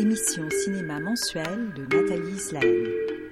émission cinéma mensuelle de Nathalie Slahen.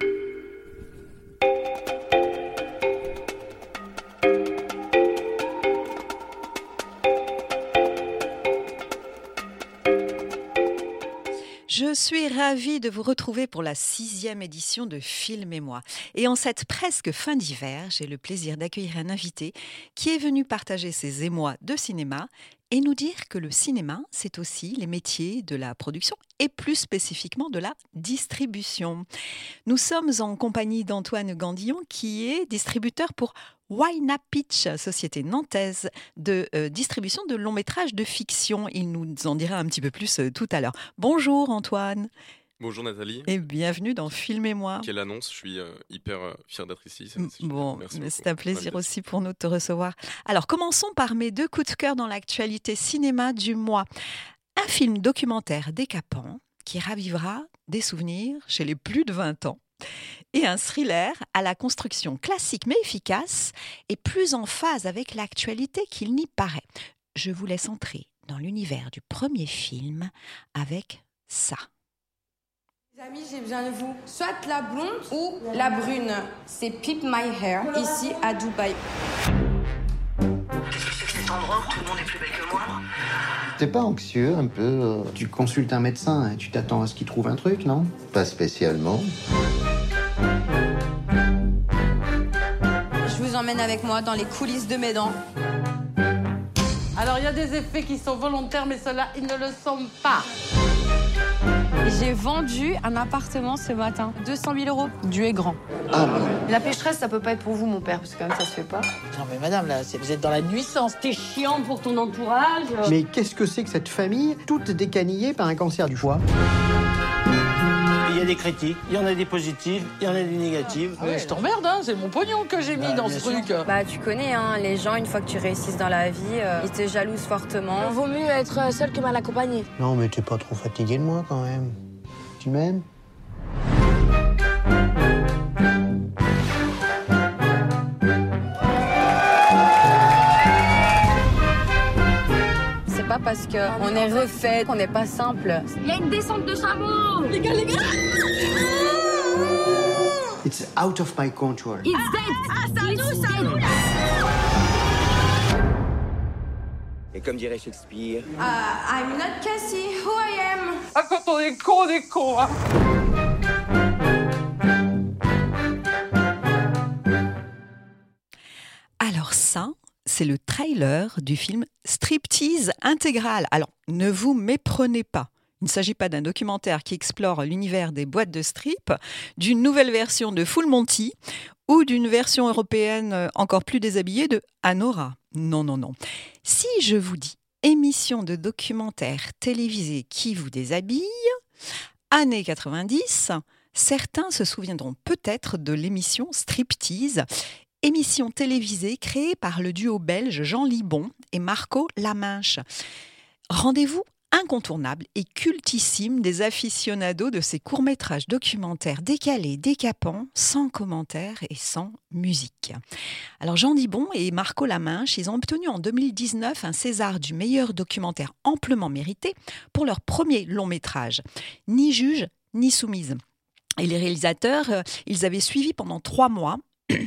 Je suis ravie de vous retrouver pour la 6e édition de Film et moi. Et en cette presque fin d'hiver, j'ai le plaisir d'accueillir un invité qui est venu partager ses émois de cinéma et nous dire que le cinéma, c'est aussi les métiers de la production et plus spécifiquement de la distribution. Nous sommes en compagnie d'Antoine Gandillon qui est distributeur pour Wynapitch, société nantaise de distribution de longs métrages de fiction. Il nous en dira un petit peu plus tout à l'heure. Bonjour Antoine. Bonjour Nathalie. Et bienvenue dans Film et moi. Quelle annonce, je suis hyper fier d'être ici. Bon, c'est un plaisir aussi pour nous de te recevoir. Alors commençons par mes 2 coups de cœur dans l'actualité cinéma du mois. Un film documentaire décapant qui ravivera des souvenirs chez les plus de 20 ans. Et un thriller à la construction classique mais efficace et plus en phase avec l'actualité qu'il n'y paraît. Je vous laisse entrer dans l'univers du premier film avec ça. Les amis, j'ai besoin de vous. Soit la blonde ou la brune. C'est Pip My Hair, ici à Dubaï. Qu'est-ce que c'est que cet endroit où tout le monde est plus belle que moi? T'es pas anxieux un peu Tu consultes un médecin et tu t'attends à ce qu'il trouve un truc, non? Pas spécialement. Je vous emmène avec moi dans les coulisses de mes dents. Alors, il y a des effets qui sont volontaires, mais ceux-là, ils ne le sont pas. J'ai vendu un appartement ce matin. 200 000 €. Dieu est grand. Ah bon? La pécheresse, ça peut pas être pour vous, mon père, parce que quand même, ça se fait pas. Non, mais madame, là, vous êtes dans la nuisance. T'es chiant pour ton entourage. Mais qu'est-ce que c'est que cette famille, toute décanillée par un cancer du foie? Il y a des critiques, il y en a des positives, il y en a des négatives. Je t'emmerde, hein, c'est mon pognon que j'ai mis dans ce truc. Bah, tu connais, hein, les gens, une fois que tu réussis dans la vie, ils te jalousent fortement. Vaut mieux être seul que mal accompagné. Non, mais t'es pas trop fatigué de moi, quand même. Tu m'aimes? C'est pas parce qu'on est refait qu'on n'est pas simple. Il y a une descente de chameau. Les gars. It's out of my control. It's dead. C'est à nous. Et comme dirait Shakespeare... I'm not Cassie, who I am. Ah, quand on est con, hein. Alors ça, c'est le trailer du film Striptease intégral. Alors, ne vous méprenez pas. Il ne s'agit pas d'un documentaire qui explore l'univers des boîtes de strip, d'une nouvelle version de Full Monty ou d'une version européenne encore plus déshabillée de Anora. Non. Si je vous dis émission de documentaire télévisé qui vous déshabille, années 90, certains se souviendront peut-être de l'émission Striptease, émission télévisée créée par le duo belge Jean Libon et Marco Laminche. Rendez-vous incontournable et cultissime des aficionados de ces courts-métrages documentaires décalés, décapants, sans commentaires et sans musique. Alors Jean Libon et Marco Laminche, ils ont obtenu en 2019 un César du meilleur documentaire amplement mérité pour leur premier long-métrage, Ni juge, ni soumise. Et les réalisateurs, ils avaient suivi pendant 3 ans,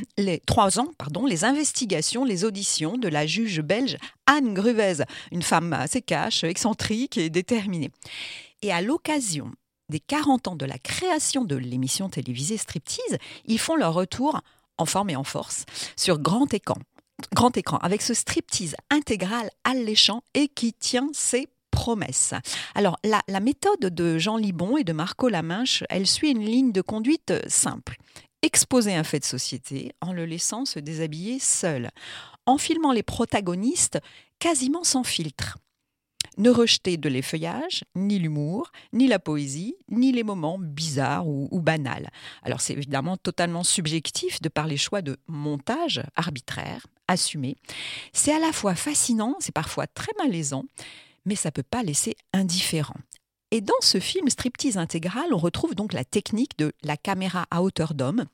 les investigations, les auditions de la juge belge Anne Gruvez, une femme assez cash, excentrique et déterminée. Et à l'occasion des 40 ans de la création de l'émission télévisée Striptease, ils font leur retour en forme et en force sur grand écran, avec ce Striptease intégral alléchant et qui tient ses promesses. Alors, la méthode de Jean Libon et de Marco Laminche, elle suit une ligne de conduite simple. Exposer un fait de société en le laissant se déshabiller seul, en filmant les protagonistes quasiment sans filtre. Ne rejeter de l'effeuillage, ni l'humour, ni la poésie, ni les moments bizarres ou banals. Alors c'est évidemment totalement subjectif de par les choix de montage arbitraires, assumés. C'est à la fois fascinant, c'est parfois très malaisant, mais ça ne peut pas laisser indifférent. Et dans ce film Striptease intégral, on retrouve donc la technique de la caméra à hauteur d'homme,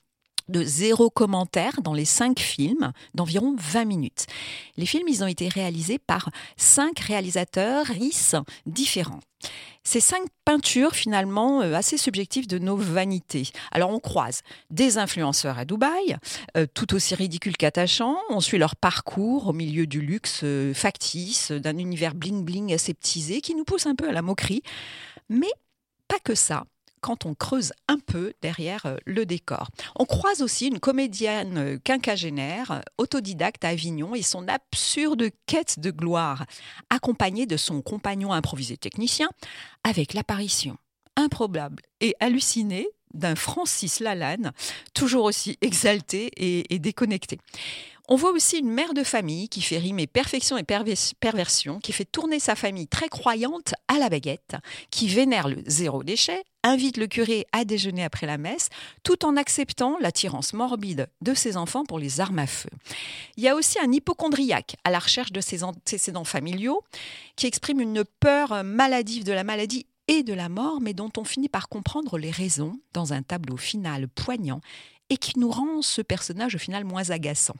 de 0 commentaire dans les 5 films d'environ 20 minutes. Les films, ils ont été réalisés par 5 réalisateurs différents. Ces 5 peintures, finalement, assez subjectives de nos vanités. Alors, on croise des influenceurs à Dubaï, tout aussi ridicules qu'attachants. On suit leur parcours au milieu du luxe factice, d'un univers bling-bling aseptisé qui nous pousse un peu à la moquerie. Mais pas que ça. Quand on creuse un peu derrière le décor. On croise aussi une comédienne quinquagénaire, autodidacte à Avignon et son absurde quête de gloire, accompagnée de son compagnon improvisé technicien, avec l'apparition improbable et hallucinée d'un Francis Lalanne, toujours aussi exalté et déconnecté. On voit aussi une mère de famille qui fait rimer perfection et perversion, qui fait tourner sa famille très croyante à la baguette, qui vénère le 0 déchet, invite le curé à déjeuner après la messe, tout en acceptant l'attirance morbide de ses enfants pour les armes à feu. Il y a aussi un hypocondriaque à la recherche de ses antécédents familiaux, qui exprime une peur maladive de la maladie et de la mort, mais dont on finit par comprendre les raisons dans un tableau final poignant et qui nous rend ce personnage au final moins agaçant.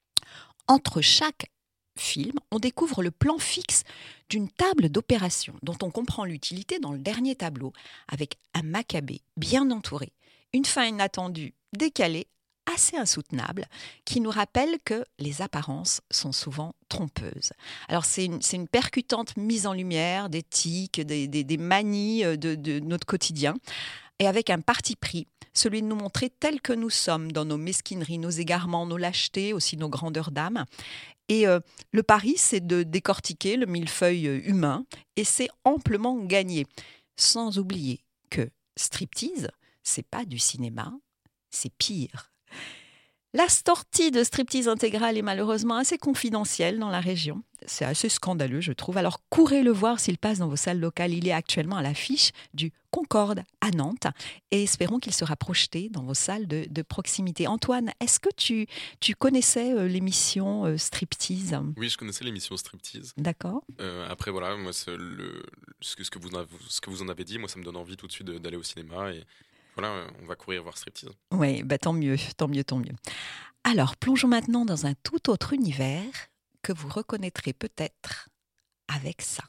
Entre chaque film, on découvre le plan fixe d'une table d'opération dont on comprend l'utilité dans le dernier tableau, avec un Maccabée bien entouré, une fin inattendue, décalée, assez insoutenable, qui nous rappelle que les apparences sont souvent trompeuses. Alors c'est une percutante mise en lumière des tics, des manies de notre quotidien, et avec un parti pris, celui de nous montrer tels que nous sommes dans nos mesquineries, nos égarements, nos lâchetés, aussi nos grandeurs d'âme. Et le pari, c'est de décortiquer le millefeuille humain, et c'est amplement gagné. Sans oublier que striptease, c'est pas du cinéma, c'est pire. La sortie de Striptease Intégral est malheureusement assez confidentielle dans la région. C'est assez scandaleux, je trouve. Alors, courez le voir s'il passe dans vos salles locales. Il est actuellement à l'affiche du Concorde à Nantes et espérons qu'il sera projeté dans vos salles de proximité. Antoine, est-ce que tu connaissais l'émission Striptease ? Oui, je connaissais l'émission Striptease. D'accord. Après, voilà, moi, ce que vous en avez dit, moi, ça me donne envie tout de suite d'aller au cinéma et voilà, on va courir voir Striptease. Oui, tant mieux. Alors, plongeons maintenant dans un tout autre univers que vous reconnaîtrez peut-être avec ça.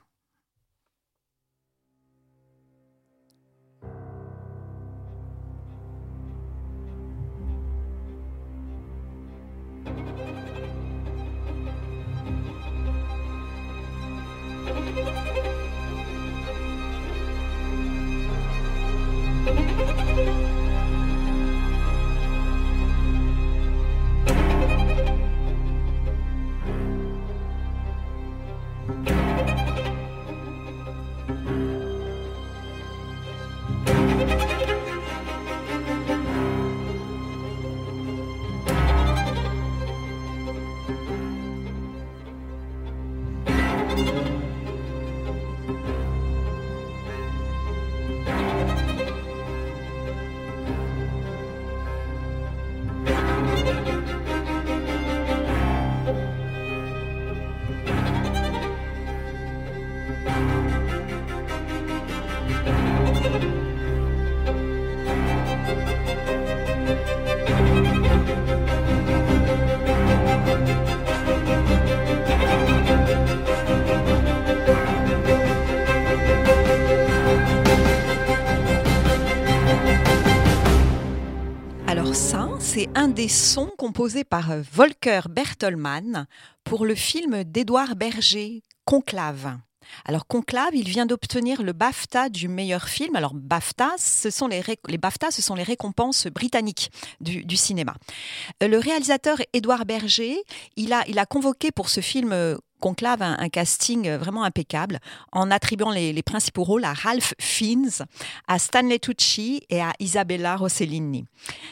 C'est un des sons composés par Volker Bertelmann pour le film d'Édouard Berger, Conclave. Alors Conclave, il vient d'obtenir le BAFTA du meilleur film. Alors BAFTA, les BAFTA, ce sont les récompenses britanniques du cinéma. Le réalisateur Édouard Berger, il a convoqué pour ce film Conclave un casting vraiment impeccable en attribuant les principaux rôles à Ralph Fiennes, à Stanley Tucci et à Isabella Rossellini.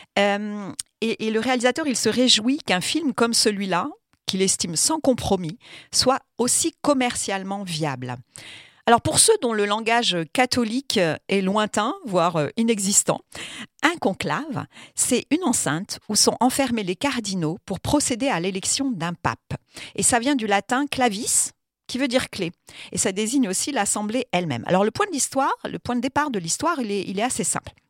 Et le réalisateur, il se réjouit qu'un film comme celui-là, qu'il estime sans compromis, soit aussi commercialement viable. Alors pour ceux dont le langage catholique est lointain, voire inexistant, un conclave, c'est une enceinte où sont enfermés les cardinaux pour procéder à l'élection d'un pape. Et ça vient du latin clavis, qui veut dire clé. Et ça désigne aussi l'assemblée elle-même. Alors le point de départ de l'histoire, il est assez simple.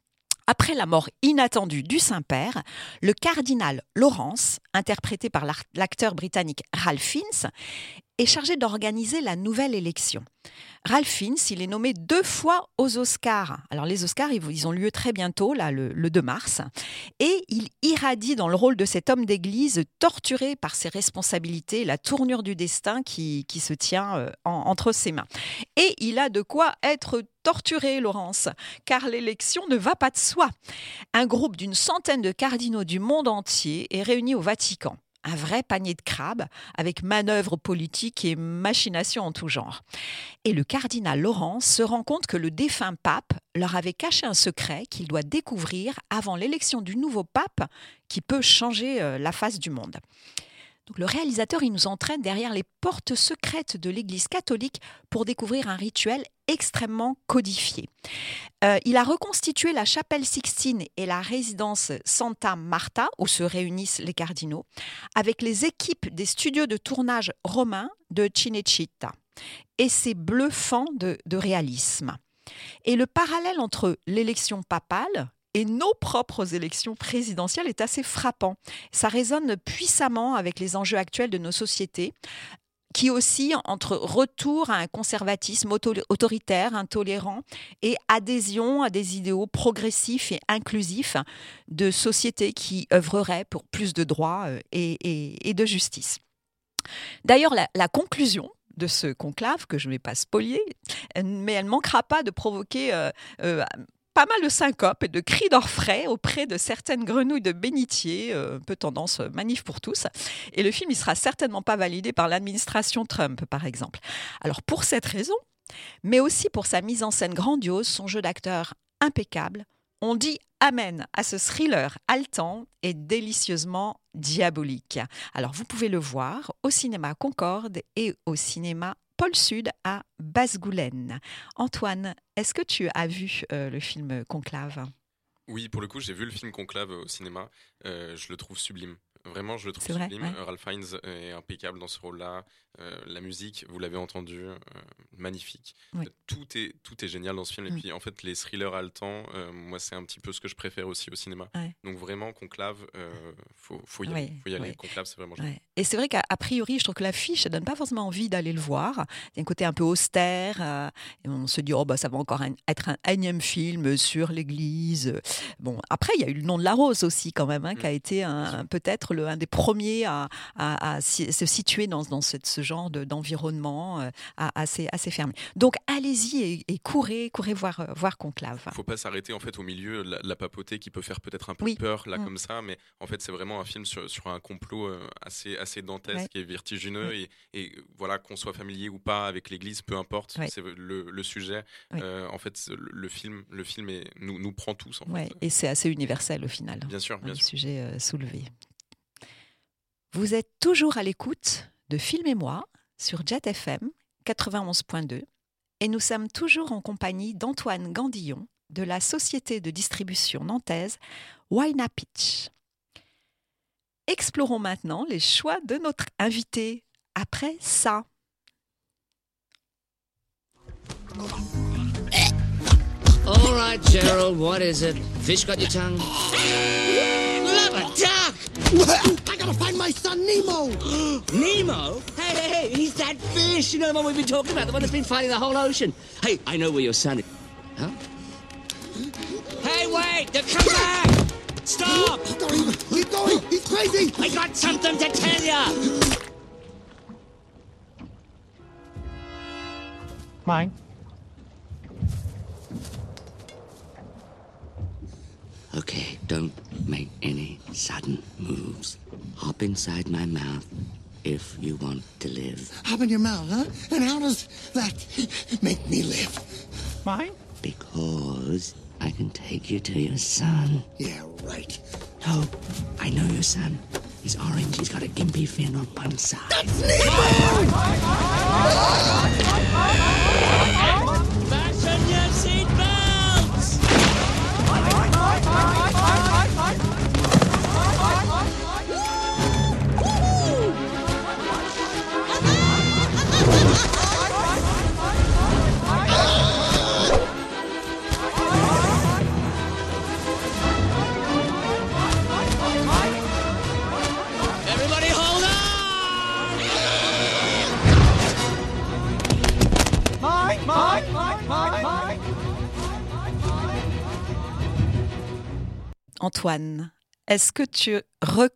Après la mort inattendue du Saint-Père, le cardinal Lawrence, interprété par l'acteur britannique Ralph Fiennes, est chargé d'organiser la nouvelle élection. Ralph Fiennes, il est nommé 2 fois aux Oscars. Alors les Oscars, ils ont lieu très bientôt, là, le 2 mars. Et il irradie dans le rôle de cet homme d'église torturé par ses responsabilités, la tournure du destin qui se tient entre ses mains. Et il a de quoi être torturé, Lawrence, car l'élection ne va pas de soi. Un groupe d'une centaine de cardinaux du monde entier est réuni au Vatican. Un vrai panier de crabes avec manœuvres politiques et machinations en tout genre. Et le cardinal Lawrence se rend compte que le défunt pape leur avait caché un secret qu'il doit découvrir avant l'élection du nouveau pape qui peut changer la face du monde. Donc, le réalisateur, il nous entraîne derrière les portes secrètes de l'Église catholique pour découvrir un rituel extrêmement codifié. Il a reconstitué la chapelle Sixtine et la résidence Santa Marta, où se réunissent les cardinaux, avec les équipes des studios de tournage romains de Cinecittà. Et c'est bluffant de réalisme. Et le parallèle entre l'élection papale et nos propres élections présidentielles est assez frappant. Ça résonne puissamment avec les enjeux actuels de nos sociétés, qui oscillent entre retour à un conservatisme autoritaire, intolérant, et adhésion à des idéaux progressifs et inclusifs de sociétés qui œuvreraient pour plus de droits et de justice. D'ailleurs, la conclusion de ce conclave, que je ne vais pas spolier, mais elle ne manquera pas de provoquer pas mal de syncopes et de cris d'orfraie auprès de certaines grenouilles de bénitier, un peu tendance manif pour tous. Et le film, il ne sera certainement pas validé par l'administration Trump, par exemple. Alors, pour cette raison, mais aussi pour sa mise en scène grandiose, son jeu d'acteur impeccable, on dit amen à ce thriller haletant et délicieusement diabolique. Alors, vous pouvez le voir au cinéma Concorde et au cinéma Pôle Sud à Basse-Goulaine. Antoine, est-ce que tu as vu le film Conclave ? Oui, pour le coup, j'ai vu le film Conclave au cinéma. Je le trouve sublime. Vraiment, je le trouve sublime. Ouais. Ralph Fiennes est impeccable dans ce rôle-là. La musique, vous l'avez entendu, magnifique. Oui. Tout est génial dans ce film. Et puis, en fait, les thrillers haletants, moi, c'est un petit peu ce que je préfère aussi au cinéma. Ouais. Donc, vraiment, Conclave, faut y aller. Faut y aller. Conclave, c'est vraiment génial. Et c'est vrai qu'à priori, je trouve que l'affiche ne donne pas forcément envie d'aller le voir. Il y a un côté un peu austère. Et on se dit, ça va encore être un énième film sur l'Église. Bon, après, il y a eu Le Nom de la Rose aussi, quand même, qui a été peut-être un des premiers à se situer dans ce genre d'environnement assez fermé. Donc allez-y et courez voir Conclave. Il ne faut pas s'arrêter en fait au milieu, la papauté qui peut faire peut-être un peu peur là comme ça, mais en fait c'est vraiment un film sur un complot assez dantesque et vertigineux et voilà, qu'on soit familier ou pas avec l'Église, peu importe, c'est le sujet. En fait le film nous prend tous en fait. Et c'est assez universel au final. Bien sûr. Le sujet soulevé. Vous êtes toujours à l'écoute de Film et moi sur Jet FM 91.2 et nous sommes toujours en compagnie d'Antoine Gandillon de la société de distribution nantaise Wayna Pitch. Explorons maintenant les choix de notre invité après ça. All right, Gerald, what is it? Fish got your tongue? Love a duck! I gotta find my son, Nemo! Nemo? Hey, he's that fish! You know the one we've been talking about, the one that's been fighting the whole ocean. Hey, I know where your son is. Huh? Hey, wait! Come back! Stop! Keep going! He's crazy! I got something to tell you! Mine. Okay, don't make any sudden moves. Hop inside my mouth if you want to live. Hop in your mouth, huh? And how does that make me live? Mine? Because I can take you to your son. Yeah, right. No, I know your son. He's orange, he's got a gimpy fin on one side. That's Nemo! Fasten your seatbelts! Antoine, est-ce que tu reconnais ?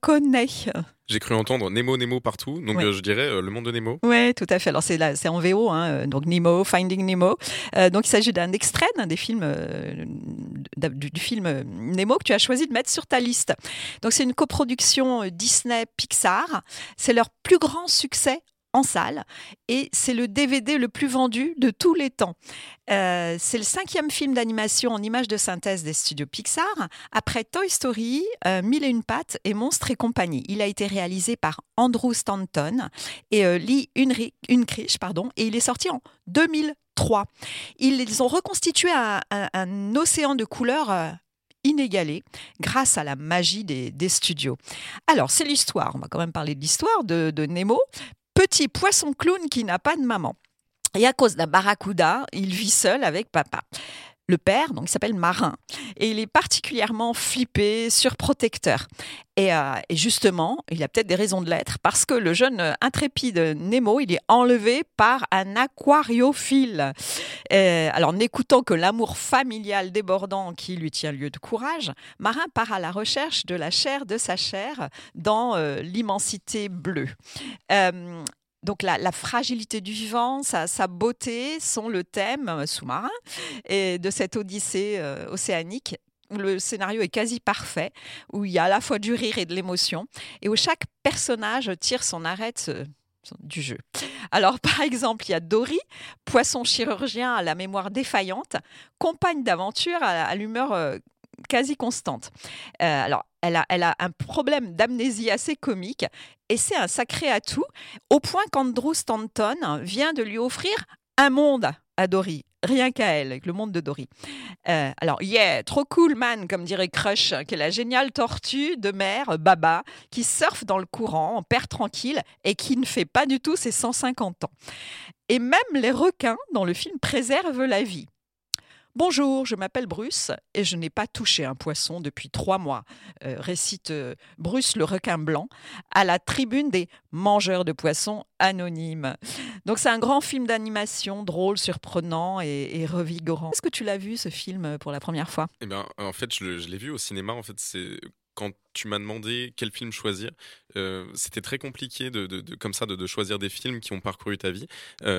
J'ai cru entendre Nemo partout, donc je dirais Le Monde de Nemo. Oui, tout à fait. Alors c'est en VO, donc Nemo, Finding Nemo. Donc il s'agit d'un extrait des films, du film Nemo que tu as choisi de mettre sur ta liste. Donc c'est une coproduction Disney-Pixar. C'est leur plus grand succès en salle et c'est le DVD le plus vendu de tous les temps. C'est le 5e film d'animation en images de synthèse des studios Pixar, après Toy Story, Mille et une pattes et Monstres et compagnie. Il a été réalisé par Andrew Stanton et Lee Unkrich, et il est sorti en 2003. Ils ont reconstitué un océan de couleurs inégalé grâce à la magie des studios. Alors, c'est l'histoire, on va quand même parler de l'histoire de Nemo, petit poisson clown qui n'a pas de maman. Et à cause d'un barracuda, il vit seul avec papa. Le père, donc, il s'appelle Marin. Et il est particulièrement flippé, surprotecteur. Et justement, il a peut-être des raisons de l'être, parce que le jeune intrépide Nemo, il est enlevé par un aquariophile. Alors, n'écoutant que l'amour familial débordant qui lui tient lieu de courage, Marin part à la recherche de la chair de sa chair dans l'immensité bleue. Donc la fragilité du vivant, sa beauté sont le thème sous-marin et de cette odyssée océanique où le scénario est quasi parfait, où il y a à la fois du rire et de l'émotion et où chaque personnage tire son arête du jeu. Alors par exemple, il y a Dory, poisson chirurgien à la mémoire défaillante, compagne d'aventure à l'humeur quasi constante. Alors, elle a un problème d'amnésie assez comique et c'est un sacré atout au point qu'Andrew Stanton vient de lui offrir un monde à Dory, rien qu'à elle, avec le monde de Dory. Alors, trop cool man, comme dirait Crush, qui est la géniale tortue de mer, Baba, qui surfe dans le courant en père tranquille et qui ne fait pas du tout ses 150 ans. Et même les requins dans le film préservent la vie. Bonjour, je m'appelle Bruce et je n'ai pas touché un poisson depuis 3 mois, récite Bruce le requin blanc à la tribune des mangeurs de poissons anonymes. Donc c'est un grand film d'animation, drôle, surprenant et revigorant. Est-ce que tu l'as vu ce film pour la première fois ? Eh bien, en fait, je l'ai vu au cinéma. En fait, c'est quand tu m'as demandé quel film choisir, c'était très compliqué comme ça de choisir des films qui ont parcouru ta vie.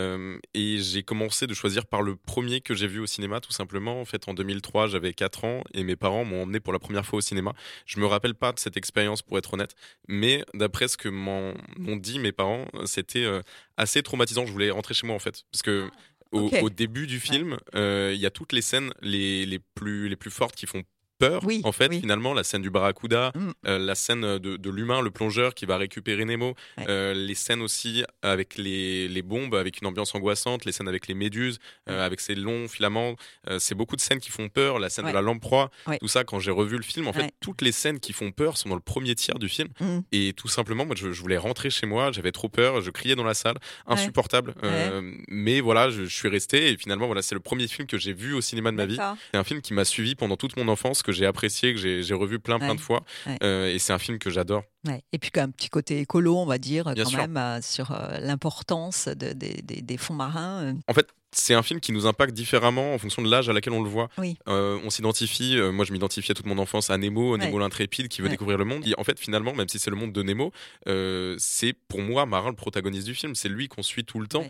Et j'ai commencé de choisir par le premier que j'ai vu au cinéma, tout simplement. En fait, en 2003, j'avais 4 ans et mes parents m'ont emmené pour la première fois au cinéma. Je me rappelle pas de cette expérience, pour être honnête, mais d'après ce que m'ont dit mes parents, c'était assez traumatisant. Je voulais rentrer chez moi, en fait, parce que au début du film, il y a toutes les scènes les plus fortes qui font peur, finalement, la scène du barracuda, la scène de l'humain, le plongeur qui va récupérer Nemo, les scènes aussi avec les bombes, avec une ambiance angoissante, les scènes avec les méduses, avec ces longs filaments, c'est beaucoup de scènes qui font peur, la scène de la lamproie, tout ça, quand j'ai revu le film, en fait, toutes les scènes qui font peur sont dans le premier tiers du film, et tout simplement, moi, je voulais rentrer chez moi, j'avais trop peur, je criais dans la salle, insupportable, mais voilà, je suis resté, et finalement, voilà, c'est le premier film que j'ai vu au cinéma de ma vie, c'est un film qui m'a suivi pendant toute mon enfance, que j'ai apprécié, que j'ai revu plein de fois. Et c'est un film que j'adore. Et puis un petit côté écolo, on va dire, même, sur l'importance des fonds marins. En fait, c'est un film qui nous impacte différemment en fonction de l'âge à laquelle on le voit. On s'identifie, moi je m'identifie à toute mon enfance à Nemo l'intrépide qui veut découvrir le monde. Et en fait, finalement, même si c'est le monde de Nemo, c'est pour moi Marin le protagoniste du film. C'est lui qu'on suit tout le temps.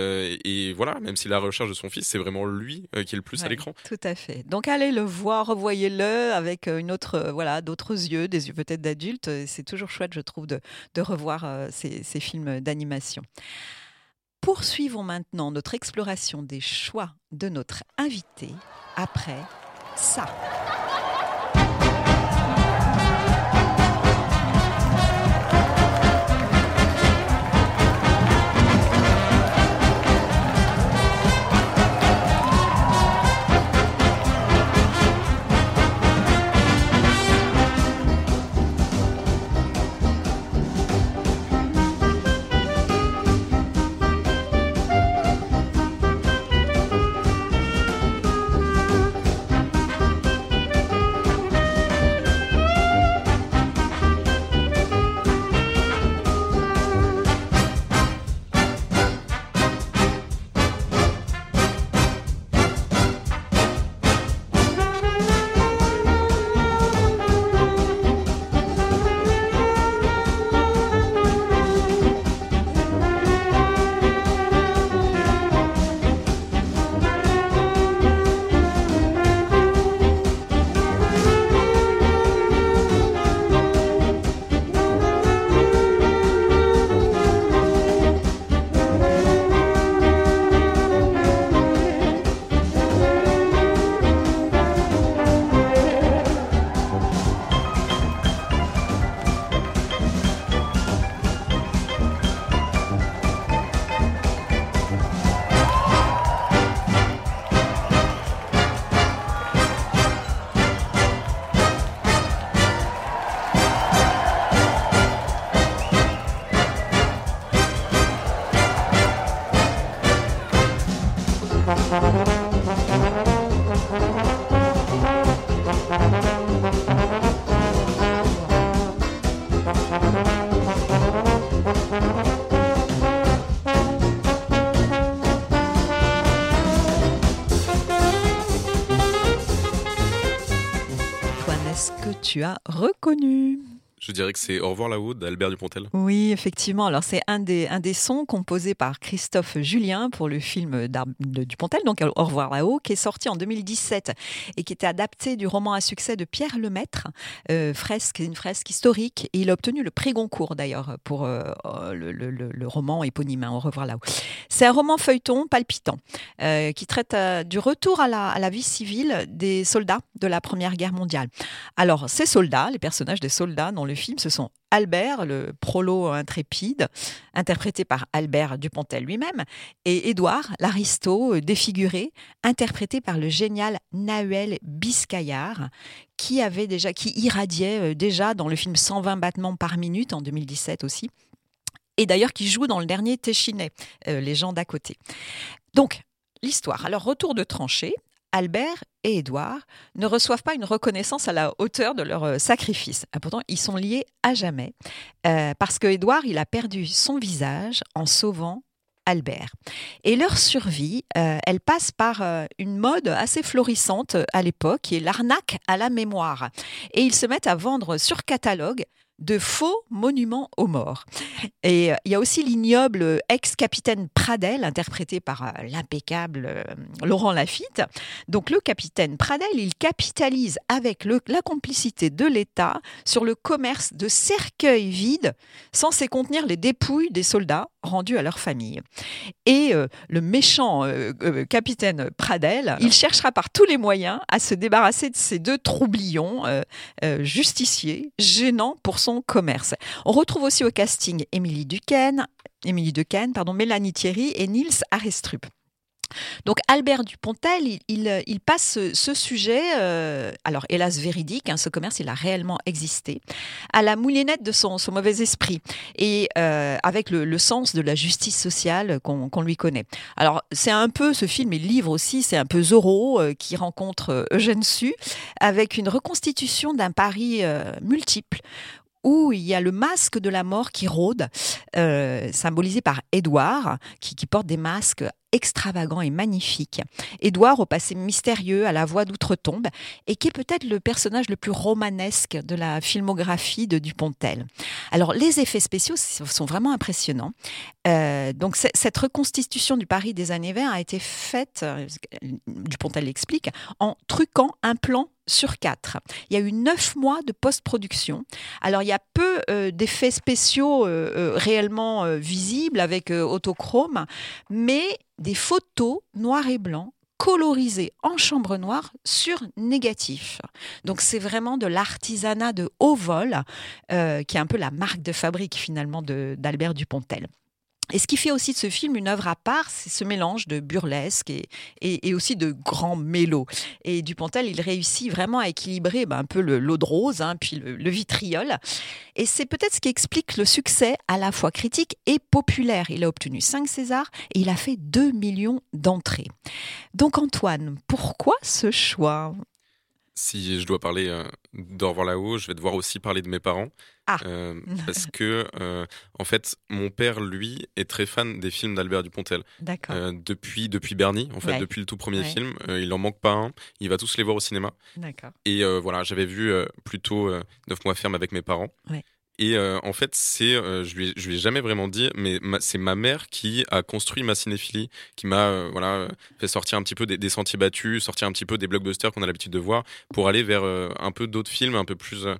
Et voilà, même s'il est à la recherche de son fils, c'est vraiment lui qui est le plus à l'écran. Tout à fait. Donc allez le voir, revoyez-le avec d'autres yeux, des yeux peut-être d'adultes. C'est toujours chouette, je trouve, de revoir ces films d'animation. Poursuivons maintenant notre exploration des choix de notre invité après ça. Est-ce que tu as reconnu ? Je dirais que c'est Au revoir là-haut d'Albert Dupontel. Oui, effectivement. Alors, c'est un des sons composés par Christophe Julien pour le film de Dupontel, donc Au revoir là-haut, qui est sorti en 2017 et qui était adapté du roman à succès de Pierre Lemaitre, une fresque historique. Et il a obtenu le prix Goncourt, d'ailleurs, pour le roman éponyme, Au revoir là-haut. C'est un roman feuilleton palpitant qui traite du retour à la vie civile des soldats de la Première Guerre mondiale. Alors, ces soldats, les personnages des soldats dans le film, ce sont Albert, le prolo intrépide, interprété par Albert Dupontel lui-même, et Édouard, l'aristo défiguré, interprété par le génial Nahuel Biscayar, qui irradiait déjà dans le film 120 battements par minute en 2017 aussi, et d'ailleurs qui joue dans le dernier Téchiné, Les gens d'à côté. Donc, l'histoire. Alors, retour de tranchée. Albert et Édouard ne reçoivent pas une reconnaissance à la hauteur de leur sacrifice. Pourtant, ils sont liés à jamais parce que Édouard, il a perdu son visage en sauvant Albert. Et leur survie, elle passe par une mode assez florissante à l'époque, qui est l'arnaque à la mémoire. Et ils se mettent à vendre sur catalogue de faux monuments aux morts. Et il y a aussi l'ignoble ex-capitaine Pradel, interprété par l'impeccable Laurent Lafitte. Donc le capitaine Pradel, il capitalise avec la complicité de l'État sur le commerce de cercueils vides, censés contenir les dépouilles des soldats rendus à leur famille. Et le méchant capitaine Pradel, il cherchera par tous les moyens à se débarrasser de ces deux troublions justiciers, gênants pour son commerce. On retrouve aussi au casting Émilie Dequesne, Mélanie Thierry et Niels Arestrup. Donc Albert Dupontel, il passe ce sujet, alors hélas véridique, ce commerce il a réellement existé, à la moulinette de son mauvais esprit et avec le sens de la justice sociale qu'on lui connaît. Alors c'est un peu, ce film et le livre aussi, c'est un peu Zorro qui rencontre Eugène Sue avec une reconstitution d'un Paris multiple où il y a le masque de la mort qui rôde, symbolisé par Édouard, qui porte des masques extravagant et magnifique. Édouard au passé mystérieux, à la voix d'outre-tombe, et qui est peut-être le personnage le plus romanesque de la filmographie de Dupontel. Alors, les effets spéciaux sont vraiment impressionnants. Donc, cette reconstitution du Paris des années 20 a été faite, Dupontel l'explique, en truquant un plan sur 4. Il y a eu 9 mois de post-production. Alors, il y a peu d'effets spéciaux réellement visibles avec autochrome, mais des photos noir et blanc colorisées en chambre noire sur négatif. Donc c'est vraiment de l'artisanat de haut vol qui est un peu la marque de fabrique finalement d'Albert Dupontel. Et ce qui fait aussi de ce film une œuvre à part, c'est ce mélange de burlesque et aussi de grands mélos. Et Dupontel, il réussit vraiment à équilibrer un peu l'eau de rose, puis le vitriol. Et c'est peut-être ce qui explique le succès à la fois critique et populaire. Il a obtenu 5 Césars et il a fait 2 millions d'entrées. Donc Antoine, pourquoi ce choix ? Si je dois parler d'Au revoir là-haut, je vais devoir aussi parler de mes parents. Parce que, en fait, mon père, lui, est très fan des films d'Albert Dupontel. D'accord. Depuis Bernie, en fait, depuis le tout premier film. Il n'en manque pas un. Il va tous les voir au cinéma. D'accord. Et voilà, j'avais vu plutôt 9 mois ferme avec mes parents. Ouais. Et en fait, je lui ai jamais vraiment dit, mais c'est ma mère qui a construit ma cinéphilie, qui m'a fait sortir un petit peu des sentiers battus, sortir un petit peu des blockbusters qu'on a l'habitude de voir, pour aller vers un peu d'autres films, un peu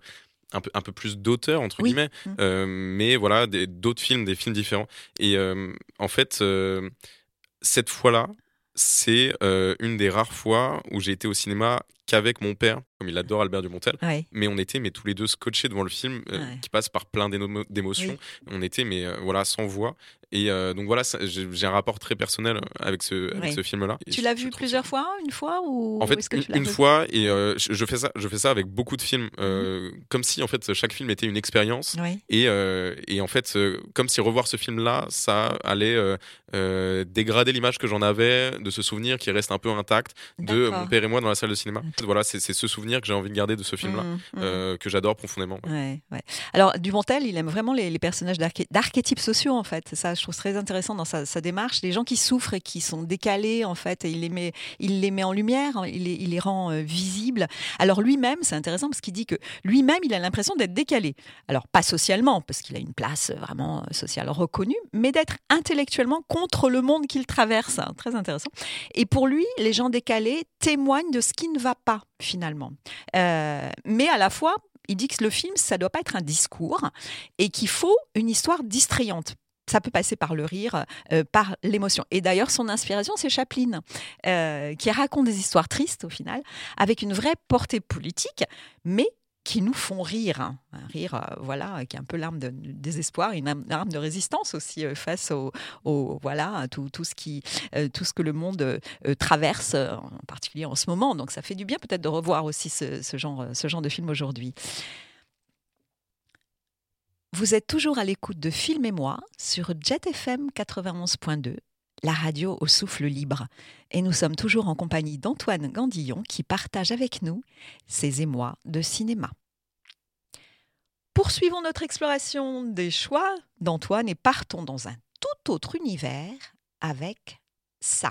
plus d'auteur entre guillemets, mais voilà, d'autres films, des films différents. Et en fait, cette fois-là, c'est une des rares fois où j'ai été au cinéma qu'avec mon père, comme il adore Albert Dupontel, mais on était tous les deux scotchés devant le film, qui passe par plein d'émotions. On était sans voix. Et donc voilà, j'ai un rapport très personnel avec ce film-là. Tu l'as vu plusieurs fois, une fois ou En fait, une fois, et je fais ça avec beaucoup de films, comme si en fait chaque film était une expérience. Et en fait, comme si revoir ce film-là, ça allait dégrader l'image que j'en avais de ce souvenir qui reste un peu intact de mon père et moi dans la salle de cinéma. Voilà, c'est ce souvenir que j'ai envie de garder de ce film-là, que j'adore profondément. Alors Dupontel, il aime vraiment les personnages d'archétypes sociaux en fait. Ça, je trouve très intéressant dans sa démarche. Les gens qui souffrent et qui sont décalés en fait, et il les met en lumière, il les rend visibles. Alors lui-même, c'est intéressant parce qu'il dit que lui-même, il a l'impression d'être décalé. Alors pas socialement, parce qu'il a une place vraiment sociale reconnue, mais d'être intellectuellement contre le monde qu'il traverse. Très intéressant. Et pour lui, les gens décalés témoignent de ce qui ne va pas finalement. Mais à la fois, il dit que le film, ça ne doit pas être un discours et qu'il faut une histoire distrayante. Ça peut passer par le rire, par l'émotion. Et d'ailleurs, son inspiration, c'est Chaplin, qui raconte des histoires tristes, au final, avec une vraie portée politique, mais qui nous font rire. Un rire, qui est un peu l'arme de désespoir, une arme de résistance aussi face à tout ce que le monde traverse, en particulier en ce moment. Donc ça fait du bien peut-être de revoir aussi ce genre de film aujourd'hui. Vous êtes toujours à l'écoute de Film et moi sur Jet FM 91.2, la radio au souffle libre. Et nous sommes toujours en compagnie d'Antoine Gandillon qui partage avec nous ses émois de cinéma. Poursuivons notre exploration des choix d'Antoine et partons dans un tout autre univers avec ça.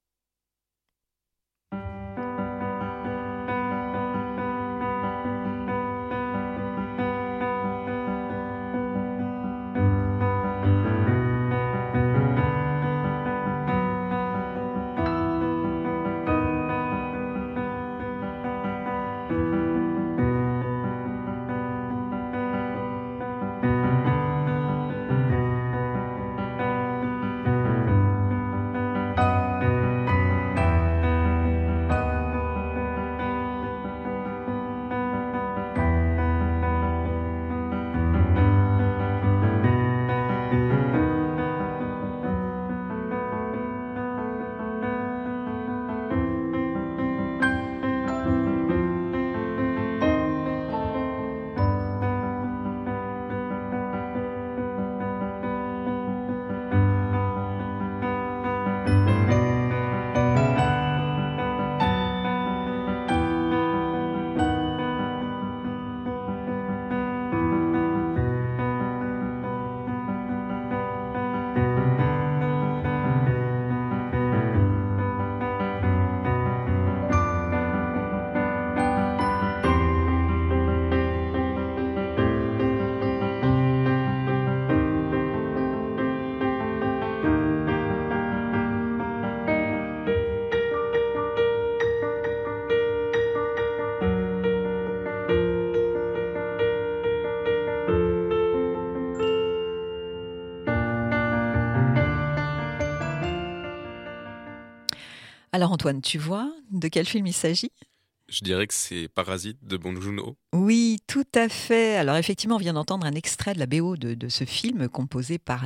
Alors Antoine, tu vois de quel film il s'agit ? Je dirais que c'est Parasite de Bong Joon-ho. Oui, tout à fait. Alors effectivement, on vient d'entendre un extrait de la BO de ce film composé par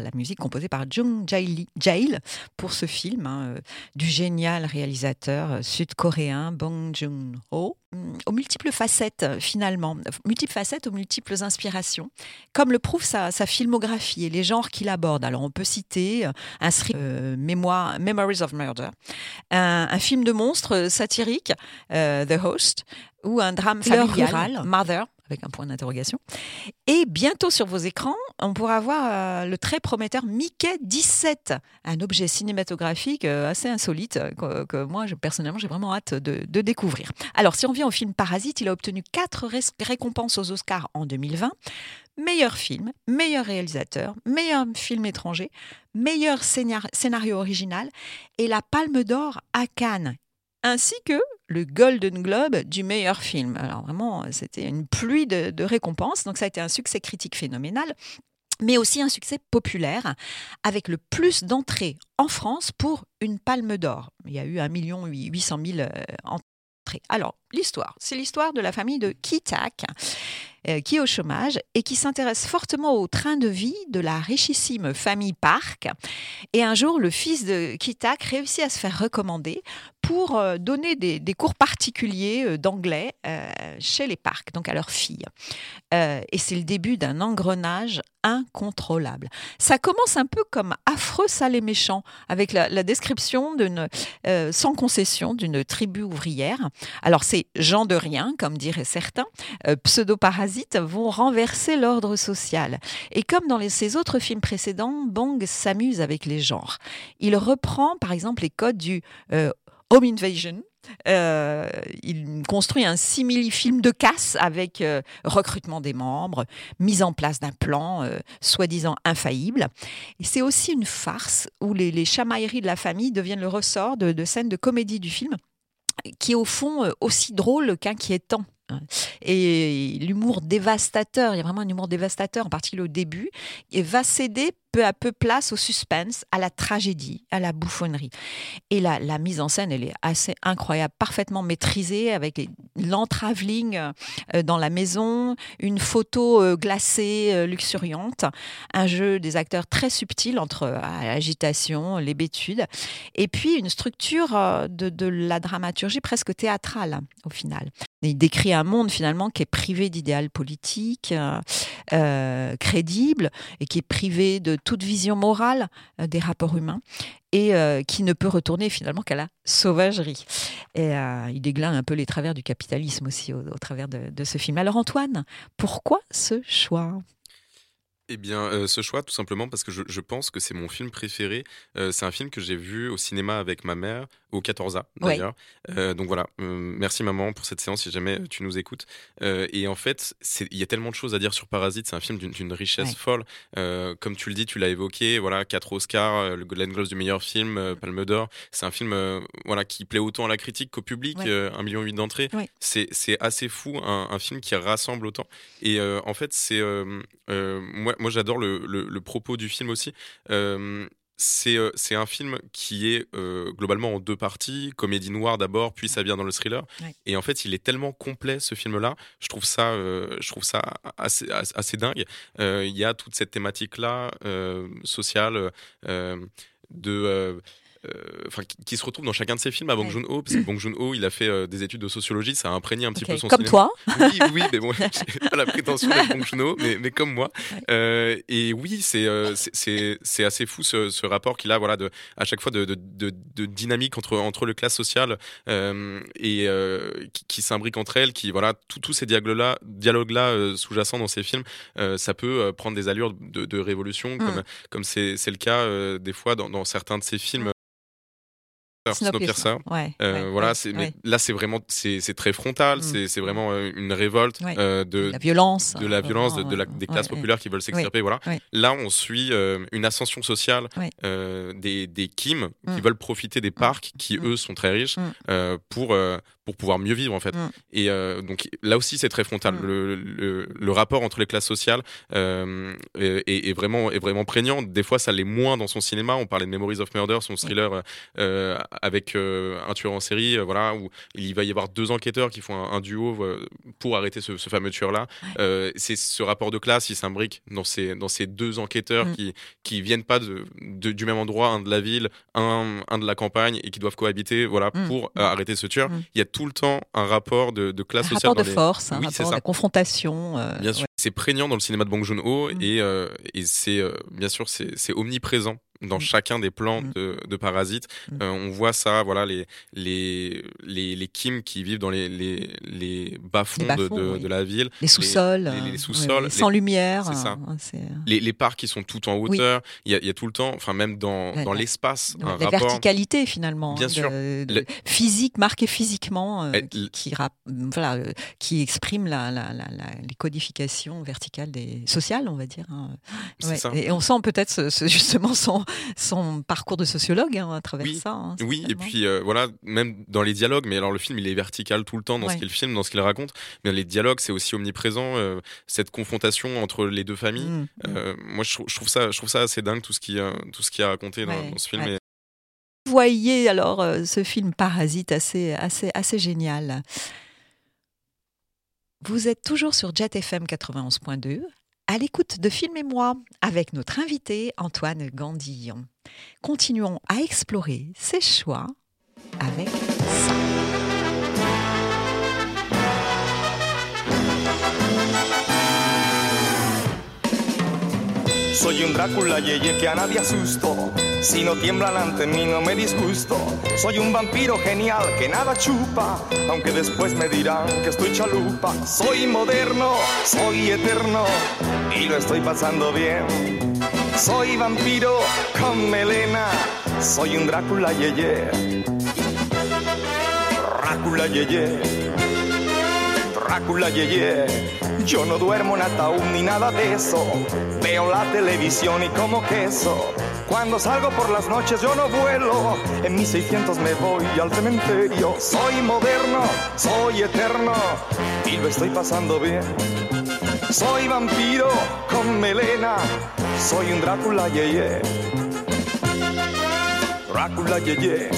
Jung Jae-il pour ce film du génial réalisateur sud-coréen Bong Joon-ho, aux multiples facettes finalement, aux multiples inspirations, comme le prouve sa filmographie et les genres qu'il aborde. Alors on peut citer un thriller, Memories of Murder, un film de monstre satirique, The Host, ou un drame familial, Mother, avec un point d'interrogation. Et bientôt sur vos écrans, on pourra voir le très prometteur Mickey 17, un objet cinématographique assez insolite que moi, personnellement, j'ai vraiment hâte de découvrir. Alors, si on vient au film Parasite, il a obtenu 4 récompenses aux Oscars en 2020. Meilleur film, meilleur réalisateur, meilleur film étranger, meilleur scénario original et la Palme d'Or à Cannes, ainsi que le Golden Globe du meilleur film. Alors vraiment, c'était une pluie de récompenses. Donc ça a été un succès critique phénoménal, mais aussi un succès populaire, avec le plus d'entrées en France pour une Palme d'Or. Il y a eu 1 800 000 entrées. Alors, l'histoire. C'est l'histoire de la famille de Ki-tak, qui est au chômage et qui s'intéresse fortement au train de vie de la richissime famille Park. Et un jour, le fils de Ki-tak réussit à se faire recommander pour donner des cours particuliers d'anglais chez les Park, donc à leur fille. Et c'est le début d'un engrenage incontrôlable. Ça commence un peu comme Affreux, sale et méchant, avec la description sans concession d'une tribu ouvrière. Alors c'est gens de rien, comme diraient certains, pseudo-parasites vont renverser l'ordre social. Et comme dans ses autres films précédents, Bong s'amuse avec les genres. Il reprend par exemple les codes du Home Invasion. Il construit un simili-film de casse avec recrutement des membres, mise en place d'un plan soi-disant infaillible. Et c'est aussi une farce où les chamailleries de la famille deviennent le ressort de scènes de comédie du film, qui est au fond aussi drôle qu'inquiétant. Et l'humour dévastateur, il y a vraiment un humour dévastateur, en particulier au début, et va céder peu à peu place au suspense, à la tragédie, à la bouffonnerie. Et la mise en scène, elle est assez incroyable, parfaitement maîtrisée, avec l'entraveling dans la maison, une photo glacée, luxuriante, un jeu des acteurs très subtil entre l'agitation, l'hébétude, et puis une structure de la dramaturgie presque théâtrale, au final. Il décrit un monde finalement qui est privé d'idéal politique, crédible, et qui est privé de toute vision morale des rapports humains, et qui ne peut retourner finalement qu'à la sauvagerie. Et il déglingue un peu les travers du capitalisme aussi au travers de ce film. Alors Antoine, pourquoi ce choix ? Eh bien, ce choix, tout simplement parce que je pense que c'est mon film préféré. C'est un film que j'ai vu au cinéma avec ma mère, au 14A d'ailleurs. Ouais. Donc voilà, merci maman pour cette séance si jamais tu nous écoutes. Et en fait, il y a tellement de choses à dire sur Parasite. C'est un film d'une richesse folle. Comme tu le dis, tu l'as évoqué, voilà, 4 Oscars, le Golden Globes du meilleur film, Palme d'Or. C'est un film voilà, qui plaît autant à la critique qu'au public, 1,8 million d'entrées. Ouais. C'est assez fou, un film qui rassemble autant. Et en fait, c'est moi j'adore le propos du film aussi. C'est un film qui est globalement en 2 parties, comédie noire d'abord, puis ça vient dans le thriller. Ouais. Et en fait, il est tellement complet ce film-là. Je trouve ça assez dingue. Il y a toute cette thématique-là sociale qui se retrouve dans chacun de ses films à Bong Joon-ho, parce que Bong Joon-ho, il a fait des études de sociologie, ça a imprégné un petit peu son comme cinéma. Toi. Oui, mais bon, j'ai pas la prétention d'être Bong Joon-ho, mais comme moi. Ouais. Et oui, c'est assez fou ce rapport qu'il a, voilà, à chaque fois de dynamique entre les classes sociales et qui s'imbriquent entre elles, qui voilà, tous ces dialogues-là sous-jacents dans ces films, ça peut prendre des allures de révolution, comme c'est le cas des fois dans certains de ces films. Snowpiercer. Voilà, mais là c'est vraiment c'est très frontal, c'est vraiment une révolte de la violence, des classes populaires qui veulent s'extirper. Voilà. Là on suit une ascension sociale des Kim qui veulent profiter des parcs qui eux sont très riches pour pouvoir mieux vivre en fait. Et donc là aussi c'est très frontal. Le rapport entre les classes sociales est vraiment prégnant. Des fois ça l'est moins dans son cinéma. On parlait de Memories of Murder, son thriller avec un tueur en série, voilà, où il va y avoir 2 enquêteurs qui font un duo pour arrêter ce fameux tueur-là. C'est ce rapport de classe, il s'imbrique dans ces 2 enquêteurs qui viennent pas du même endroit, un de la ville, un de la campagne, et qui doivent cohabiter, voilà, pour arrêter ce tueur. Il y a tout le temps un rapport de classe sociale. Un rapport de force, un rapport de confrontation. Bien sûr, c'est prégnant dans le cinéma de Bong Joon-ho et c'est bien sûr c'est omniprésent dans chacun des plans de Parasite. On voit ça, voilà, les Kim qui vivent dans les bas-fonds de la ville. Les sous-sols. Les sous-sols. Sans lumière. C'est ça. Les parcs qui sont tout en hauteur. Il y a tout le temps, enfin même dans l'espace, un rapport. La verticalité finalement. Bien sûr. Physique, marquée physiquement, qui exprime les codifications verticales sociales, on va dire. C'est ça. Et on sent peut-être justement son parcours de sociologue à travers ça. Oui, et puis voilà, même dans les dialogues, mais alors le film il est vertical tout le temps dans ce qu'il filme, dans ce qu'il raconte, mais les dialogues c'est aussi omniprésent, cette confrontation entre les 2 familles. Moi je trouve ça assez dingue tout ce qui est raconté dans ce film. Ouais. Vous voyez alors ce film Parasite assez génial. Vous êtes toujours sur Jet FM 91.2, à l'écoute de Film et moi, avec notre invité Antoine Gandillon. Continuons à explorer ses choix avec ça. Soy un Drácula yeye que a nadie asusto. Si no tiemblan ante mí no me disgusto. Soy un vampiro genial que nada chupa, aunque después me dirán que estoy chalupa. Soy moderno, soy eterno y lo estoy pasando bien. Soy vampiro con melena, soy un Drácula yeye. Drácula yeye. Drácula yeye. Yo no duermo en ataúd ni nada de eso. Veo la televisión y como queso. Cuando salgo por las noches yo no vuelo. En mis 600 me voy al cementerio. Soy moderno, soy eterno y lo estoy pasando bien. Soy vampiro con melena. Soy un Drácula yeye. Drácula yeye.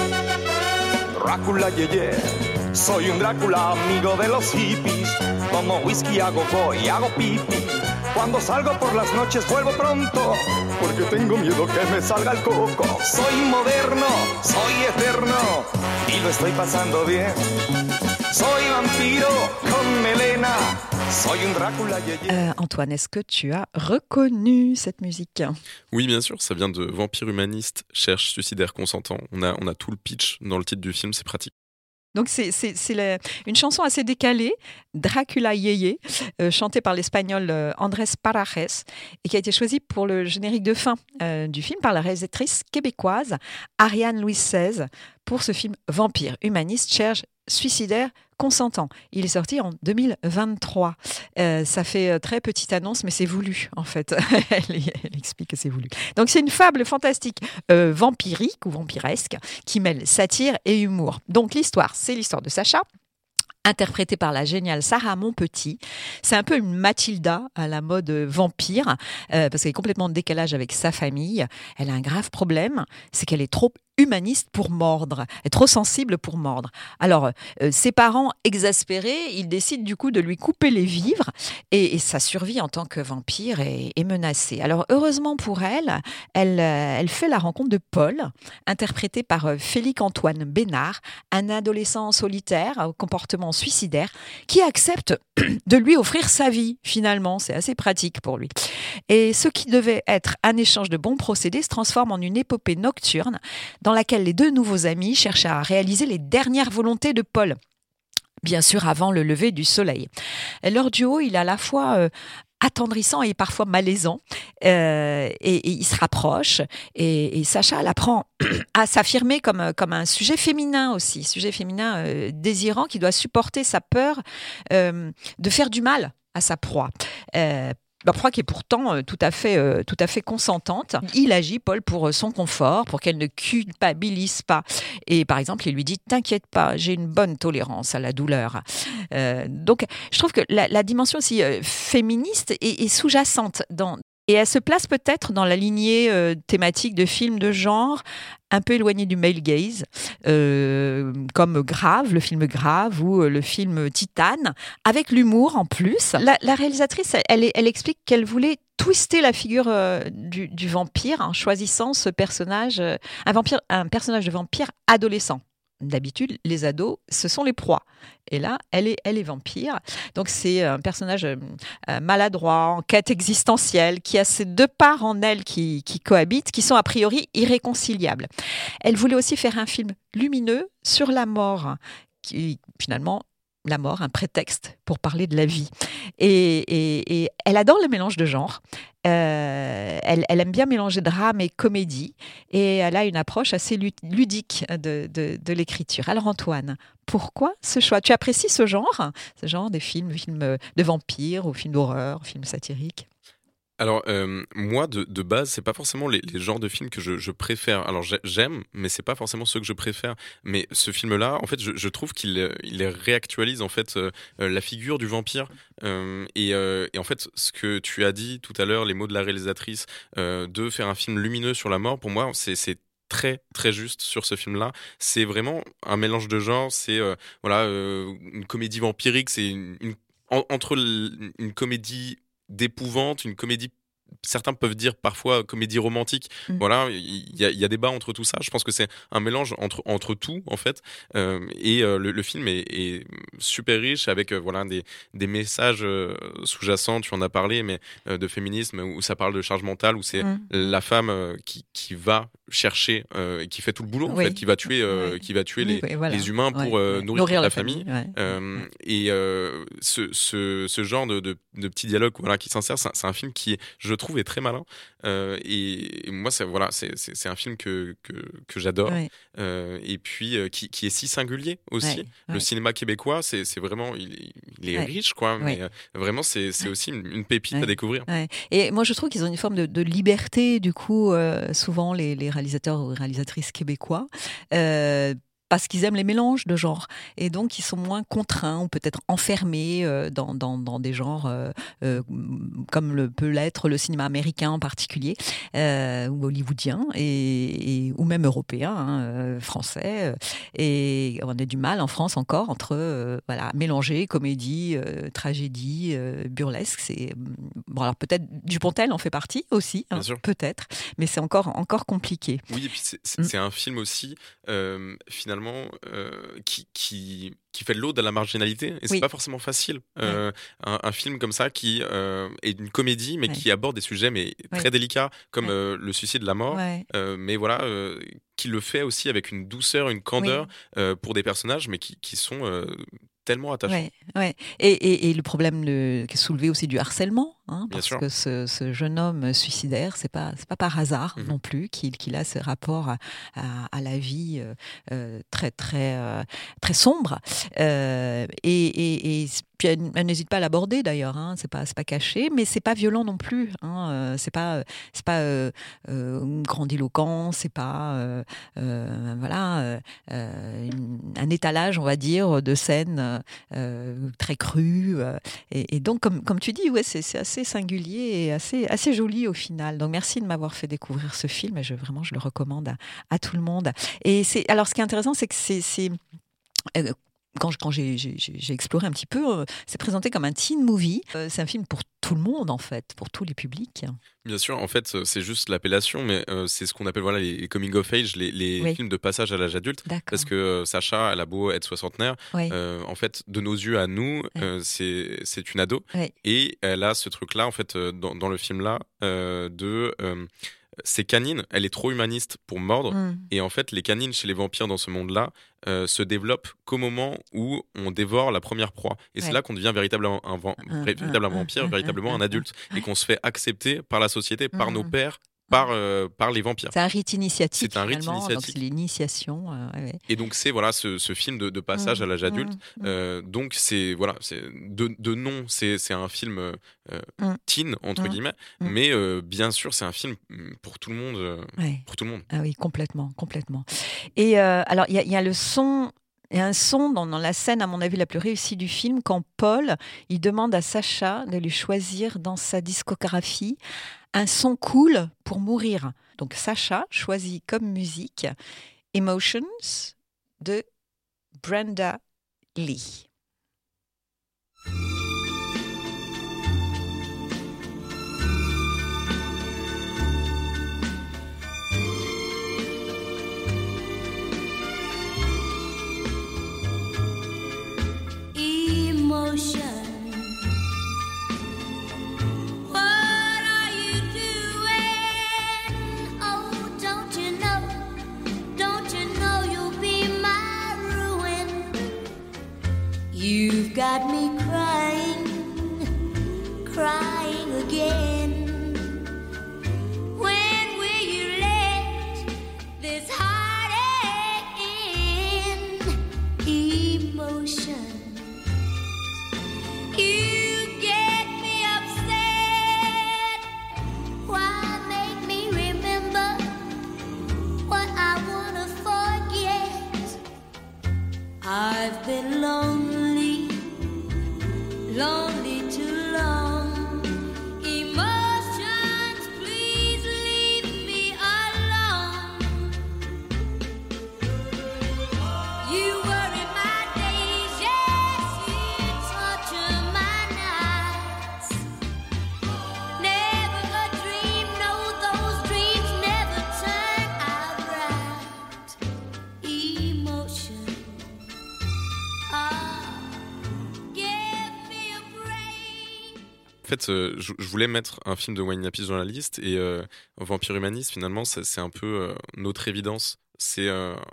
Drácula yeye. Soy un Drácula amigo de los hippies. Como whisky hago y hago pipi. Cuando salgo por las noches vuelvo pronto, porque tengo miedo que me salga el coco. Soy moderno, soy eterno y lo estoy pasando bien. Soy vampiro con melena. Soy un Drácula yeye. Antoine, est-ce que tu as reconnu cette musique ? Oui, bien sûr, ça vient de Vampire humaniste, cherche suicidaire consentant. On a tout le pitch dans le titre du film, c'est pratique. Donc c'est une chanson assez décalée, Drácula Yeye, chantée par l'espagnol Andrés Parajes, et qui a été choisie pour le générique de fin du film par la réalisatrice québécoise Ariane Louise XVI pour ce film Vampire humaniste, cherche suicidaire consentant. Il est sorti en 2023. Ça fait très petite annonce, mais c'est voulu, en fait. Elle explique que c'est voulu. Donc, c'est une fable fantastique, vampirique ou vampiresque, qui mêle satire et humour. Donc, c'est l'histoire de Sacha, interprétée par la géniale Sarah Monpetit. C'est un peu une Mathilda à la mode vampire, parce qu'elle est complètement en décalage avec sa famille. Elle a un grave problème, c'est qu'elle est trop humaniste pour mordre, est trop sensible pour mordre. Alors, ses parents exaspérés, ils décident du coup de lui couper les vivres et sa survie en tant que vampire est menacée. Alors, heureusement pour elle, elle fait la rencontre de Paul, interprété par Félix-Antoine Bénard, un adolescent solitaire au comportement suicidaire qui accepte de lui offrir sa vie, finalement. C'est assez pratique pour lui. Et ce qui devait être un échange de bons procédés se transforme en une épopée nocturne dans laquelle les deux nouveaux amis cherchent à réaliser les dernières volontés de Paul, bien sûr avant le lever du soleil. Et leur duo, il est à la fois attendrissant et parfois malaisant, et il se rapproche, et Sacha elle apprend à s'affirmer comme un sujet féminin aussi, sujet féminin désirant qui doit supporter sa peur de faire du mal à sa proie. La proie qui est pourtant tout à fait consentante. Il agit, Paul, pour son confort, pour qu'elle ne culpabilise pas. Et par exemple, il lui dit « T'inquiète pas, j'ai une bonne tolérance à la douleur ». Donc, je trouve que la dimension aussi féministe est sous-jacente et elle se place peut-être dans la lignée thématique de films de genre un peu éloigné du male gaze, comme Grave, le film Grave, ou le film Titane, avec l'humour en plus. La réalisatrice, elle explique qu'elle voulait twister la figure du vampire en choisissant ce personnage, un personnage de vampire adolescent. D'habitude, les ados, ce sont les proies. Et là, elle est vampire. Donc, c'est un personnage maladroit, en quête existentielle, qui a ces deux parts en elle qui cohabitent, qui sont a priori irréconciliables. Elle voulait aussi faire un film lumineux sur la mort, qui finalement, la mort, un prétexte pour parler de la vie. Et elle adore le mélange de genres. Elle aime bien mélanger drame et comédie, et elle a une approche assez ludique de l'écriture. Alors Antoine, pourquoi ce choix ? Tu apprécies ce genre des films de vampires ou films d'horreur, films satiriques ? Alors, moi, de base, c'est pas forcément les genres de films que je préfère. Alors, j'aime, mais c'est pas forcément ceux que je préfère. Mais ce film-là, en fait, je trouve qu'il réactualise, en fait, la figure du vampire. Et en fait, ce que tu as dit tout à l'heure, les mots de la réalisatrice, de faire un film lumineux sur la mort, pour moi, c'est très très juste sur ce film-là. C'est vraiment un mélange de genres. C'est une comédie vampirique, c'est une entre une comédie d'épouvante, une comédie, certains peuvent dire parfois comédie romantique. Voilà, il y a débat entre tout ça. Je pense que c'est un mélange entre tout en fait. Et le film est super riche avec voilà des messages sous-jacents. Tu en as parlé, mais de féminisme où ça parle de charge mentale, où c'est la femme qui va chercher et qui fait tout le boulot en fait, qui va tuer les humains pour nourrir la famille. Et ce genre de petits dialogues voilà qui s'insèrent, c'est un film qui, je trouve, est très malin. Et moi, c'est un film que j'adore. Et puis qui est si singulier aussi. Le cinéma québécois, c'est vraiment, il est riche, quoi. Mais vraiment, c'est aussi une pépite à découvrir. Et moi, je trouve qu'ils ont une forme de liberté, du coup, souvent les réalisateurs ou réalisatrices québécois. Parce qu'ils aiment les mélanges de genres. Et donc, ils sont moins contraints ou peut-être enfermés dans des genres comme peut l'être le cinéma américain en particulier, ou hollywoodien, ou même européen, français. Et on a du mal en France encore entre mélanger comédie, tragédie, burlesque. Alors peut-être Dupontel en fait partie aussi, peut-être, mais c'est encore compliqué. Oui, et puis c'est un film aussi, finalement, qui fait de l'aude à la marginalité, et c'est pas forcément facile. Un film comme ça qui est une comédie, mais qui aborde des sujets très délicats, comme le suicide, la mort, mais voilà, qui le fait aussi avec une douceur, une candeur pour des personnages, mais qui sont tellement attachants. Et le problème qui est soulevé aussi du harcèlement, parce sûr. que ce jeune homme suicidaire, c'est pas par hasard non plus qu'il a ce rapport à la vie très très très sombre. Et puis elle n'hésite pas à l'aborder d'ailleurs, c'est pas caché, mais c'est pas violent non plus, c'est pas grandiloquent, c'est pas un étalage, on va dire, de scènes très crues, et donc comme tu dis, c'est assez singulier et assez joli au final. Donc merci de m'avoir fait découvrir ce film, et je le recommande à tout le monde. Et alors ce qui est intéressant, c'est que c'est quand j'ai exploré un petit peu, c'est présenté comme un teen movie. C'est un film pour tout le monde, en fait, pour tous les publics. Bien sûr, en fait, c'est juste l'appellation, mais c'est ce qu'on appelle les coming of age, les films de passage à l'âge adulte. Parce que Sacha, elle a beau être soixantenaire, en fait, de nos yeux à nous, c'est une ado. Et elle a ce truc-là, en fait, dans le film-là, ses canines, elle est trop humaniste pour mordre. Et en fait, les canines chez les vampires dans ce monde-là se développent qu'au moment où on dévore la première proie. Et c'est là qu'on devient véritablement un vampire, véritablement un adulte. Et qu'on se fait accepter par la société, par nos pères, par les vampires. C'est un rite initiatique. C'est un rite initiatique. Donc c'est l'initiation. Et donc c'est ce film de passage à l'âge adulte. Donc c'est de nom, c'est un film teen entre guillemets, mais bien sûr c'est un film pour tout le monde. Pour tout le monde. Ah oui, complètement. Et alors il y a le son. Il y a un son dans la scène, à mon avis, la plus réussie du film, quand Paul, il demande à Sacha de lui choisir dans sa discographie un son cool pour mourir. Donc Sacha choisit comme musique Emotions de Brenda Lee. Emotion. What are you doing? Oh, don't you know you'll be my ruin? You've got me crying again. When will you let this heartache end? Emotion. You get me upset. Why make me remember what I wanna forget? I've been lonely En fait, je voulais mettre un film de Wayne Appice dans la liste et Vampire Humaniste, finalement, c'est un peu notre évidence. C'est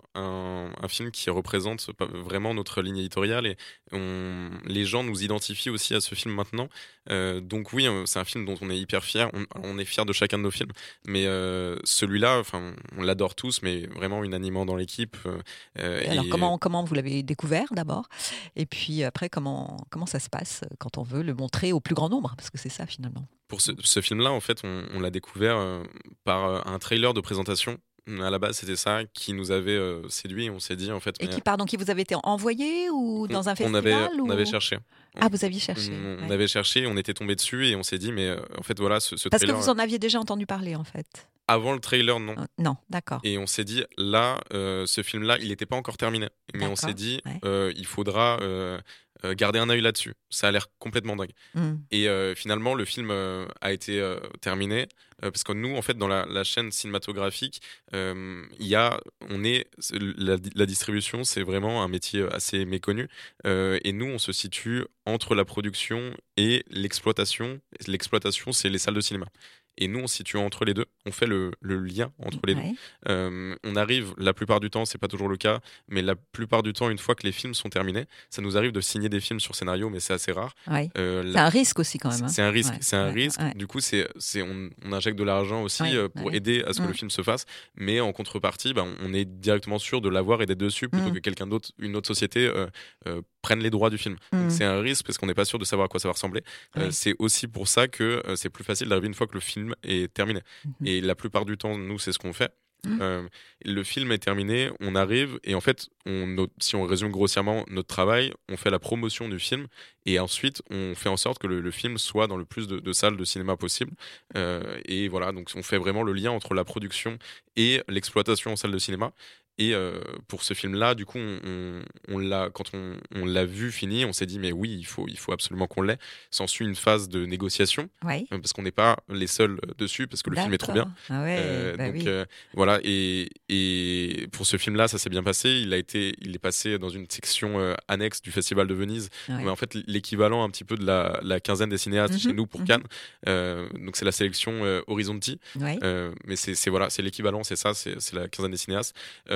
un film qui représente vraiment notre ligne éditoriale et les gens nous identifient aussi à ce film maintenant. Donc oui, c'est un film dont on est hyper fiers. On est fiers de chacun de nos films. Mais celui-là, on l'adore tous, mais vraiment unanimement dans l'équipe. Alors comment vous l'avez découvert d'abord? Et puis après, comment ça se passe quand on veut le montrer au plus grand nombre? Parce que c'est ça finalement. Pour ce film-là, en fait, on l'a découvert par un trailer de présentation. À la base, c'était ça qui nous avait séduit. On s'est dit en fait. Et qui vous avait été envoyé ou dans un festival on avait cherché. Ah, vous aviez cherché. On avait cherché, on était tombé dessus et on s'est dit mais en fait voilà ce Parce trailer. Que vous en aviez déjà entendu parler en fait. Avant le trailer, non. Non, d'accord. Et on s'est dit là, ce film-là, il n'était pas encore terminé. Mais on s'est dit il faudra garder un œil là-dessus. Ça a l'air complètement dingue. Et finalement, le film a été terminé. Parce que nous, en fait, dans la chaîne cinématographique, la distribution, c'est vraiment un métier assez méconnu. Et nous, on se situe entre la production et l'exploitation. L'exploitation, c'est les salles de cinéma. Et nous, on se situe entre les deux. On fait le lien entre les deux. On arrive, la plupart du temps, c'est pas toujours le cas, mais la plupart du temps, une fois que les films sont terminés, ça nous arrive de signer des films sur scénario, mais c'est assez rare. C'est un risque aussi quand même. C'est un risque. C'est un risque. Du coup, on injecte de l'argent aussi pour aider à ce que le film se fasse. Mais en contrepartie, on est directement sûr de l'avoir et d'être dessus plutôt que quelqu'un d'autre, une autre société, prenne les droits du film. Donc c'est un risque parce qu'on n'est pas sûr de savoir à quoi ça va ressembler. C'est aussi pour ça que c'est plus facile d'arriver une fois que le film est terminé. Et la plupart du temps, nous, c'est ce qu'on fait. Le film est terminé, on arrive et en fait, si on résume grossièrement notre travail, on fait la promotion du film et ensuite on fait en sorte que le film soit dans le plus de salles de cinéma possible. Et voilà, donc on fait vraiment le lien entre la production et l'exploitation en salle de cinéma. Et pour ce film-là, du coup, quand on l'a vu fini, on s'est dit mais oui, il faut absolument qu'on l'ait. S'ensuit une phase de négociation parce qu'on n'est pas les seuls dessus parce que le film est trop bien. Voilà. Et pour ce film-là, ça s'est bien passé. Il est passé dans une section annexe du Festival de Venise, mais en fait l'équivalent un petit peu de la quinzaine des cinéastes chez nous pour Cannes. Donc c'est la sélection Horizonti. Mais c'est l'équivalent, c'est ça, c'est la quinzaine des cinéastes.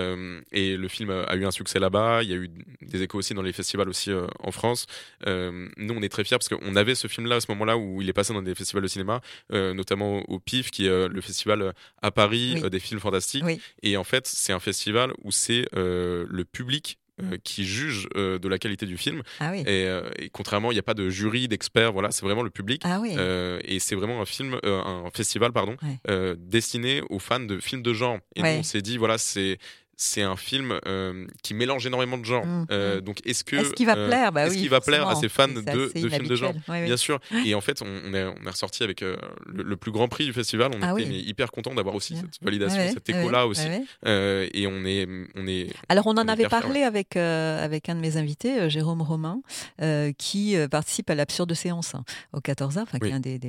Et le film a eu un succès là-bas. Il y a eu des échos aussi dans les festivals aussi en France. Nous, on est très fiers parce qu'on avait ce film-là à ce moment-là où il est passé dans des festivals de cinéma, notamment au PIF, qui est le festival à Paris des films fantastiques. Et en fait, c'est un festival où c'est le public qui juge de la qualité du film. Et contrairement, il n'y a pas de jury, d'experts, voilà, c'est vraiment le public. Et c'est vraiment un festival destiné aux fans de films de genre. Et nous, on s'est dit, voilà, c'est un film qui mélange énormément de genres. Donc est-ce qu'il va plaire Est-ce qu'il va plaire à ces fans de films de genre? Bien sûr. Et en fait, on est ressorti avec le plus grand prix du festival. On était hyper content d'avoir aussi cette validation, cet écho-là aussi. Et on est. Alors on en avait parlé avec un de mes invités, Jérôme Romain, qui participe à l'Absurde Séance au 14A, qui est un des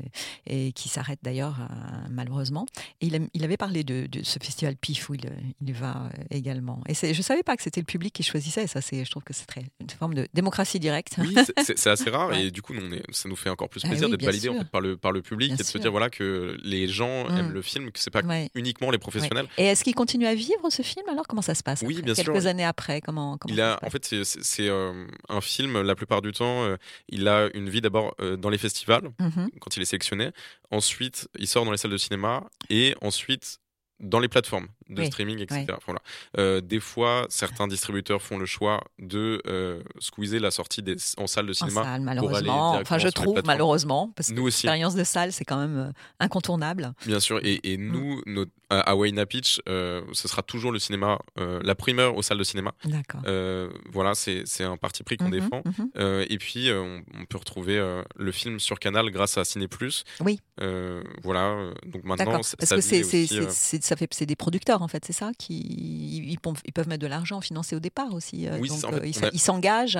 et qui s'arrête d'ailleurs malheureusement. Et il avait parlé de ce festival PIF où il va également. Et je ne savais pas que c'était le public qui choisissait. Ça, je trouve que c'est une forme de démocratie directe. Oui, c'est assez rare. Et du coup, ça nous fait encore plus plaisir d'être validé en fait, par le public et de se dire voilà, que les gens aiment le film, que ce n'est pas uniquement les professionnels. Et est-ce qu'il continue à vivre ce film alors? Comment ça se passe? Oui, bien sûr. Quelques années après, comment ça se passe? En fait, c'est un film, la plupart du temps, il a une vie d'abord dans les festivals, quand il est sélectionné. Ensuite, il sort dans les salles de cinéma. Et ensuite, dans les plateformes de streaming, etc. Voilà. Des fois, certains distributeurs font le choix de squeezer la sortie en salle de cinéma. En salle, malheureusement. Je trouve, malheureusement, parce que l'expérience de salle, c'est quand même incontournable. Bien sûr. Et nous, à Wayne Appice, ce sera toujours le cinéma, la primeur aux salles de cinéma. D'accord. Voilà, c'est un parti pris qu'on défend. Et puis, on peut retrouver le film sur Canal grâce à Ciné+. Oui. Voilà. Donc maintenant, parce que c'est des producteurs en fait, c'est ça ils peuvent mettre de l'argent financé au départ aussi. Oui, donc en fait, ils s'engagent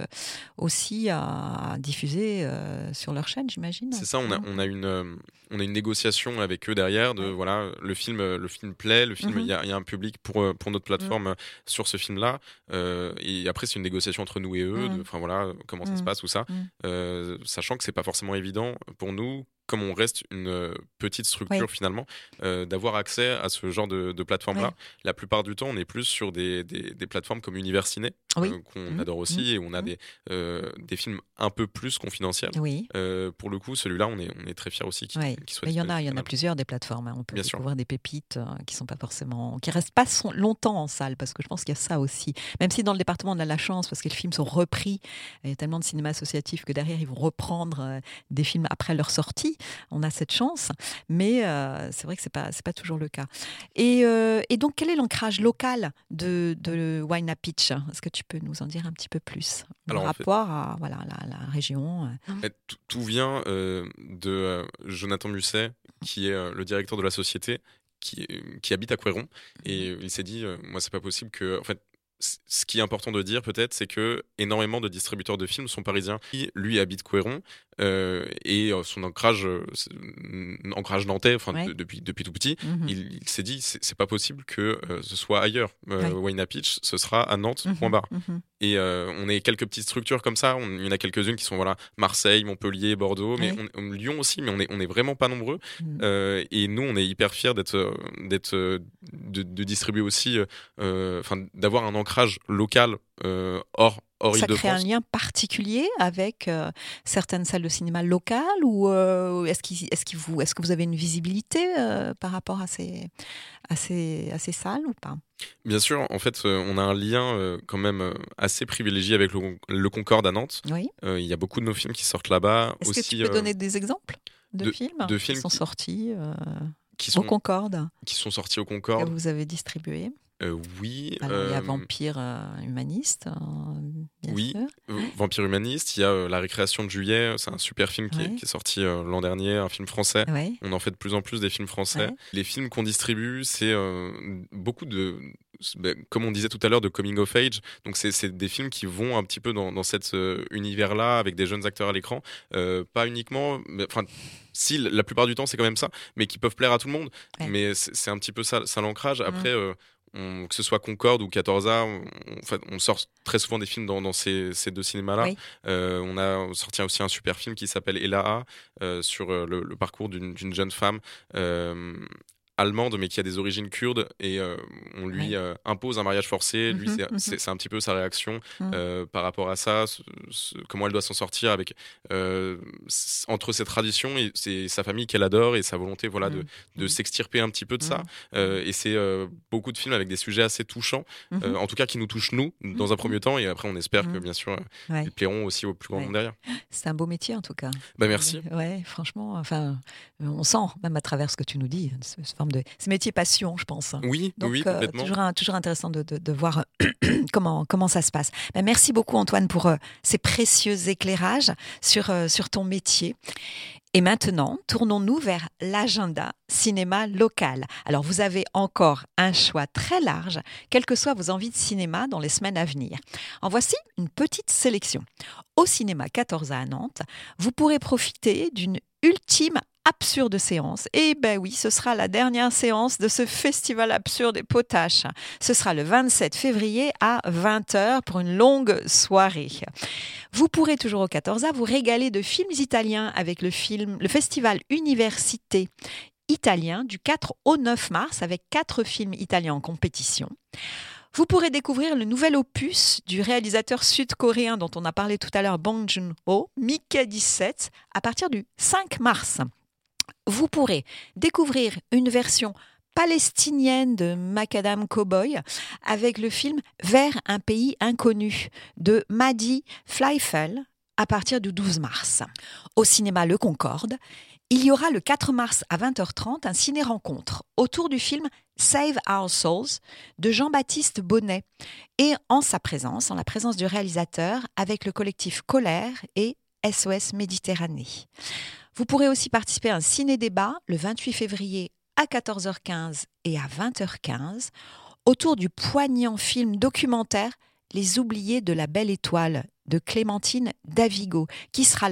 aussi à diffuser sur leur chaîne, j'imagine. C'est ça. On a une négociation avec eux derrière. Voilà, le film film plaît, le film, il y a un public pour notre plateforme sur ce film-là. Et après, c'est une négociation entre nous et eux. Enfin voilà, comment ça se passe ou ça. Sachant que c'est pas forcément évident pour nous, comme on reste une petite structure finalement, d'avoir accès à ce genre de plateforme-là. La plupart du temps, on est plus sur des plateformes comme Univers-Ciné, qu'on adore aussi, et on a des films un peu plus confidentiels. Pour le coup, celui-là, on est très fiers aussi qu'il soit. Il y en a plusieurs des plateformes. On peut découvrir des pépites qui sont pas forcément, qui restent pas longtemps en salle, parce que je pense qu'il y a ça aussi. Même si dans le département on a la chance, parce que les films sont repris, il y a tellement de cinéma associatif que derrière ils vont reprendre des films après leur sortie. On a cette chance, mais c'est vrai que c'est pas toujours le cas. Et donc, quel est l'ancrage local de Wine a Peach ? Est-ce que tu peux nous en dire un petit peu plus par rapport à la région ? Tout vient de Jonathan Musset, qui est le directeur de la société, qui habite à Couëron, et il s'est dit, moi c'est pas possible que, en fait, ce qui est important de dire peut-être, c'est que énormément de distributeurs de films sont parisiens. Lui habite Couëron, et son ancrage nantais, depuis tout petit, il s'est dit c'est pas possible que ce soit ailleurs. Wine a Peach, ce sera à Nantes, point barre. Et on est quelques petites structures comme ça. Il y en a quelques-unes qui sont Marseille, Montpellier, Bordeaux, mais Lyon aussi, mais on est vraiment pas nombreux. Et nous, on est hyper fiers de distribuer aussi, d'avoir un ancrage local hors ça Île-de-France. crée un lien particulier avec certaines salles de cinéma locales, ou est-ce que vous avez une visibilité par rapport à ces salles ou pas ? Bien sûr, en fait, on a un lien quand même assez privilégié avec le Concorde à Nantes. Il y a beaucoup de nos films qui sortent là-bas. Est-ce que tu peux donner des exemples de films qui sont sortis au Concorde ? Qui sont sortis au Concorde. Que vous avez distribués ? Oui. Alors, il y a Vampire humaniste, bien sûr. Vampire humaniste. Il y a La Récréation de juillet. C'est un super film qui est sorti l'an dernier, un film français. On en fait de plus en plus des films français. Les films qu'on distribue, c'est beaucoup de, comme on disait tout à l'heure, de coming of age. Donc c'est des films qui vont un petit peu dans cet univers-là, avec des jeunes acteurs à l'écran. Pas uniquement... Si, la plupart du temps, c'est quand même ça, mais qui peuvent plaire à tout le monde. Mais c'est un petit peu ça l'ancrage. Après... que ce soit Concorde ou 14A, on sort très souvent des films dans ces deux cinémas-là. On a sorti aussi un super film qui s'appelle Elaha, sur le parcours d'une jeune femme allemande, mais qui a des origines kurdes, et on lui impose un mariage forcé. Lui, c'est un petit peu sa réaction par rapport à ça, comment elle doit s'en sortir avec entre ses traditions et sa famille qu'elle adore, et sa volonté de s'extirper un petit peu de ça. Et c'est beaucoup de films avec des sujets assez touchants, en tout cas qui nous touchent nous dans un premier temps, et après on espère que bien sûr ils plairont aussi au plus grand nombre derrière. C'est un beau métier en tout cas. Merci. Franchement, on sent même à travers ce que tu nous dis, ce métier passion, je pense. Oui, complètement. Toujours intéressant de voir comment ça se passe. Merci beaucoup Antoine pour ces précieux éclairages sur ton métier. Et maintenant, tournons-nous vers l'agenda cinéma local. Alors, vous avez encore un choix très large, quelles que soient vos envies de cinéma dans les semaines à venir. En voici une petite sélection. Au cinéma 14A à Nantes, vous pourrez profiter d'une ultime absurde séance. Et oui, ce sera la dernière séance de ce festival absurde et potache. Ce sera le 27 février à 20h pour une longue soirée. Vous pourrez toujours au 14A vous régaler de films italiens avec le festival Université italien du 4 au 9 mars avec 4 films italiens en compétition. Vous pourrez découvrir le nouvel opus du réalisateur sud-coréen dont on a parlé tout à l'heure, Bong Joon-ho, Mickey 17, à partir du 5 mars. Vous pourrez découvrir une version palestinienne de Macadam Cowboy avec le film Vers un pays inconnu de Madi Fleifel à partir du 12 mars. Au cinéma Le Concorde, il y aura le 4 mars à 20h30 un ciné-rencontre autour du film Save Our Souls de Jean-Baptiste Bonnet et en la présence du réalisateur avec le collectif Colère et SOS Méditerranée. Vous pourrez aussi participer à un ciné-débat le 28 février à 14h15 et à 20h15 autour du poignant film documentaire Les oubliés de la Belle Étoile de Clémentine Davigo, qui sera là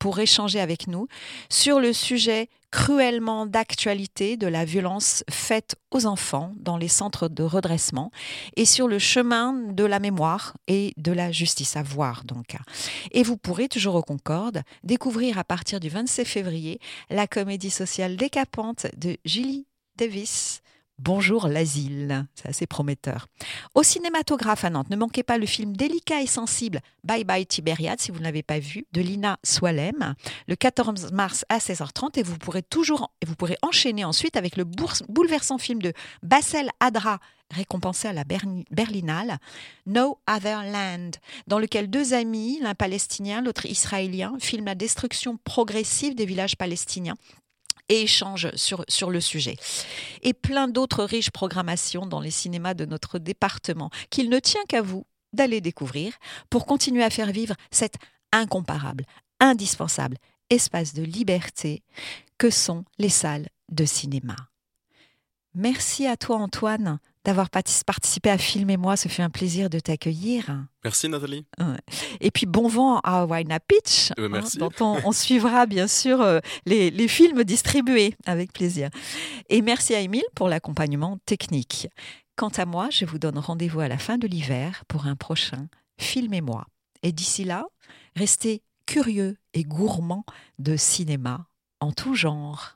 pour échanger avec nous sur le sujet cruellement d'actualité de la violence faite aux enfants dans les centres de redressement et sur le chemin de la mémoire et de la justice à voir donc. Et vous pourrez toujours au Concorde découvrir à partir du 26 février la comédie sociale décapante de Julie Davis. Bonjour l'asile, c'est assez prometteur. Au cinématographe à Nantes, ne manquez pas le film délicat et sensible Bye Bye Tibériade, si vous ne l'avez pas vu, de Lina Swalem, le 14 mars à 16h30 et vous pourrez enchaîner ensuite avec le bouleversant film de Bassel Adra, récompensé à la Berlinale, No Other Land, dans lequel deux amis, l'un palestinien, l'autre israélien, filment la destruction progressive des villages palestiniens et échange sur le sujet. Et plein d'autres riches programmations dans les cinémas de notre département qu'il ne tient qu'à vous d'aller découvrir pour continuer à faire vivre cet incomparable, indispensable espace de liberté que sont les salles de cinéma. Merci à toi Antoine d'avoir participé à Filmez-moi, ce fait un plaisir de t'accueillir. Merci Nathalie. Et puis bon vent à Wine Pitch, merci. Dont on suivra bien sûr les films distribués avec plaisir. Et merci à Émile pour l'accompagnement technique. Quant à moi, je vous donne rendez-vous à la fin de l'hiver pour un prochain Filmez-moi. Et d'ici là, restez curieux et gourmands de cinéma en tout genre.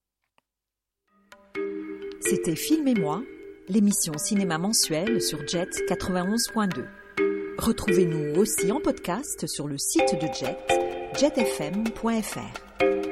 C'était Filmez-moi, l'émission cinéma mensuelle sur Jet 91.2. Retrouvez-nous aussi en podcast sur le site de Jet, jetfm.fr.